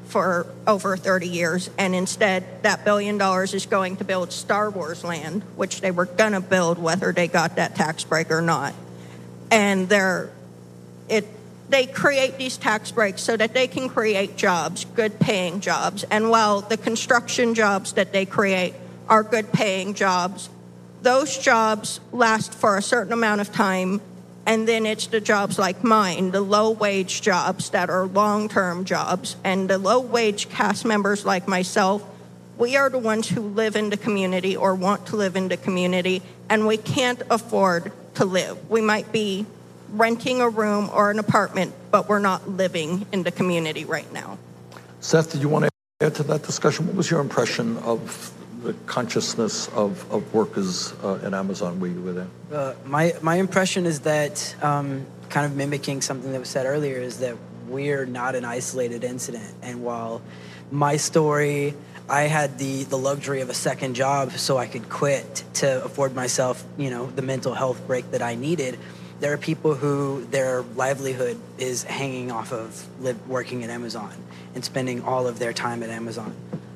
for over 30 years, and instead that $1 billion is going to build Star Wars land, which they were going to build whether they got that tax break or not. And they create these tax breaks so that they can create jobs, good paying jobs. And while the construction jobs that they create are good paying jobs, those jobs last for a certain amount of time, and then it's the jobs like mine, the low-wage jobs that are long-term jobs. And the low-wage cast members like myself, we are the ones who live in the community or want to live in the community, and we can't afford to live. We might be renting a room or an apartment, but we're not living in the community right now. Seth, did you want to add to that discussion? What was your impression of the consciousness of workers at Amazon where you were there? My impression is that, kind of mimicking something that was said earlier, is that we're not an isolated incident. And while my story, I had the luxury of a second job so I could quit to afford myself, the mental health break that I needed. There are people who their livelihood is hanging off of working at Amazon and spending all of their time at Amazon.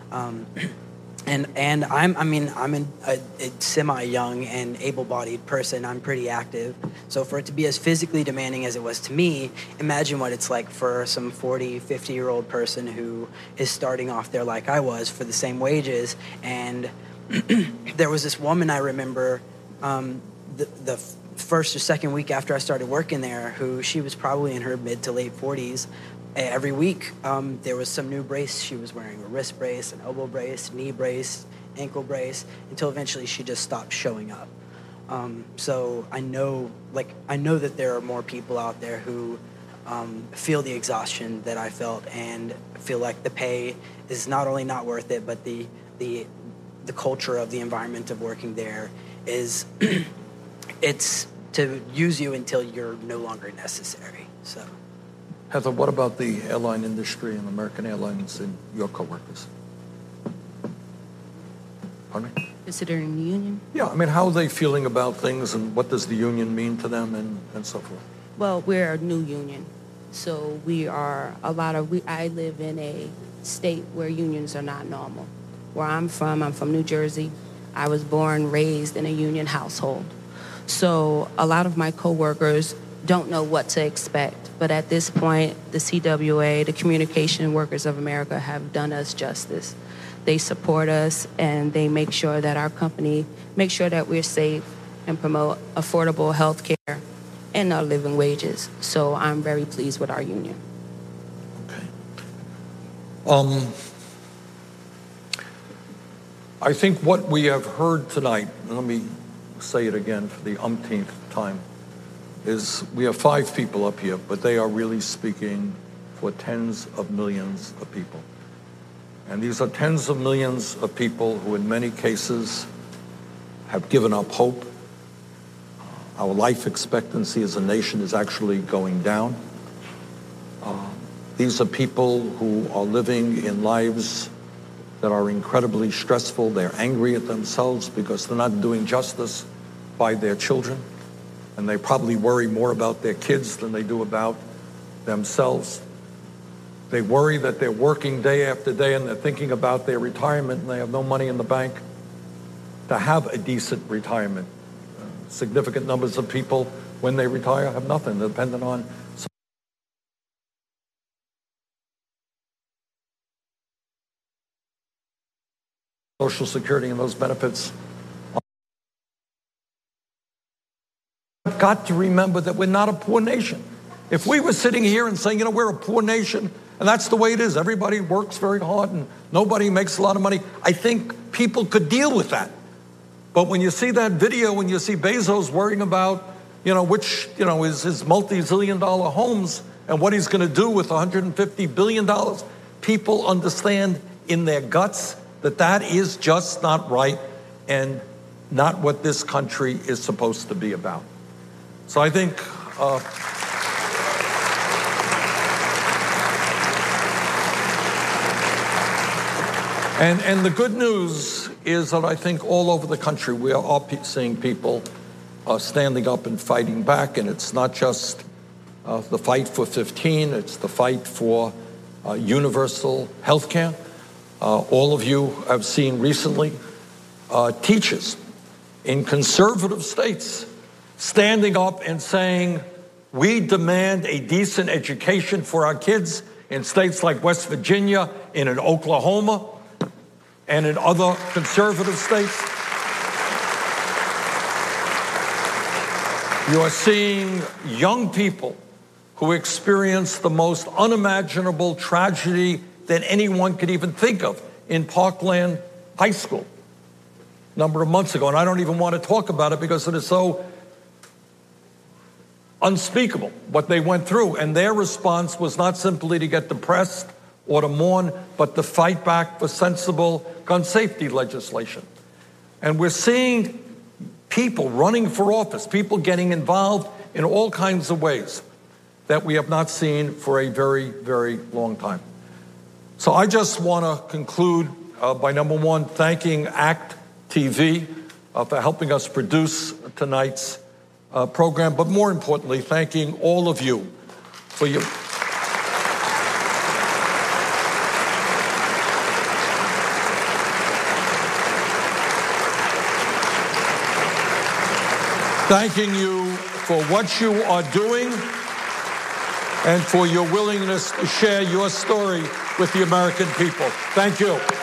And I'm a semi-young and able-bodied person. I'm pretty active. So for it to be as physically demanding as it was to me, imagine what it's like for some 40, 50-year-old person who is starting off there like I was for the same wages. And there was this woman I remember, the first or second week after I started working there, who she was probably in her mid to late 40s. Every week, there was some new brace she was wearing, a wrist brace, an elbow brace, knee brace, ankle brace, until eventually she just stopped showing up. So I know that there are more people out there who feel the exhaustion that I felt and feel like the pay is not only not worth it, but the culture of the environment of working there is it's to use you until you're no longer necessary. So. Heather, what about the airline industry and American Airlines and your coworkers? Pardon me? Considering the union? Yeah, I mean, how are they feeling about things, and what does the union mean to them, and so forth? Well, we're a new union, so I live in a state where unions are not normal. Where I'm from New Jersey. I was born, raised in a union household. So a lot of my coworkers don't know what to expect. But at this point, the CWA, the Communication Workers of America, have done us justice. They support us, and they make sure that our company, make sure that we're safe and promote affordable health care and our living wages. So I'm very pleased with our union. Okay. I think what we have heard tonight, and let me say it again for the umpteenth time, is we have 5 people up here, but they are really speaking for tens of millions of people. And these are tens of millions of people who in many cases have given up hope. Our life expectancy as a nation is actually going down. These are people who are living in lives that are incredibly stressful. They're angry at themselves because they're not doing justice by their children. And they probably worry more about their kids than they do about themselves. They worry that they're working day after day and they're thinking about their retirement and they have no money in the bank to have a decent retirement. Significant numbers of people, when they retire, have nothing. They're dependent on Social Security and those benefits. We've got to remember that we're not a poor nation. If we were sitting here and saying, we're a poor nation, and that's the way it is, everybody works very hard and nobody makes a lot of money, I think people could deal with that. But when you see that video, when you see Bezos worrying about, which, is his multi-zillion-dollar homes and what he's going to do with $150 billion, people understand in their guts that that is just not right and not what this country is supposed to be about. So I think and the good news is that I think all over the country we are all seeing people standing up and fighting back, and it's not just the fight for 15, it's the fight for universal health care. All of you have seen recently teachers in conservative states standing up and saying, we demand a decent education for our kids in states like West Virginia, and in Oklahoma, and in other conservative states. You are seeing young people who experience the most unimaginable tragedy that anyone could even think of in Parkland High School a number of months ago. And I don't even want to talk about it because it is so unspeakable what they went through. And their response was not simply to get depressed or to mourn, but to fight back for sensible gun safety legislation. And we're seeing people running for office, people getting involved in all kinds of ways that we have not seen for a very, very long time. So I just want to conclude by, number one, thanking ACT TV for helping us produce tonight's program, but more importantly, thanking all of you for your... Thanking you for what you are doing and for your willingness to share your story with the American people. Thank you.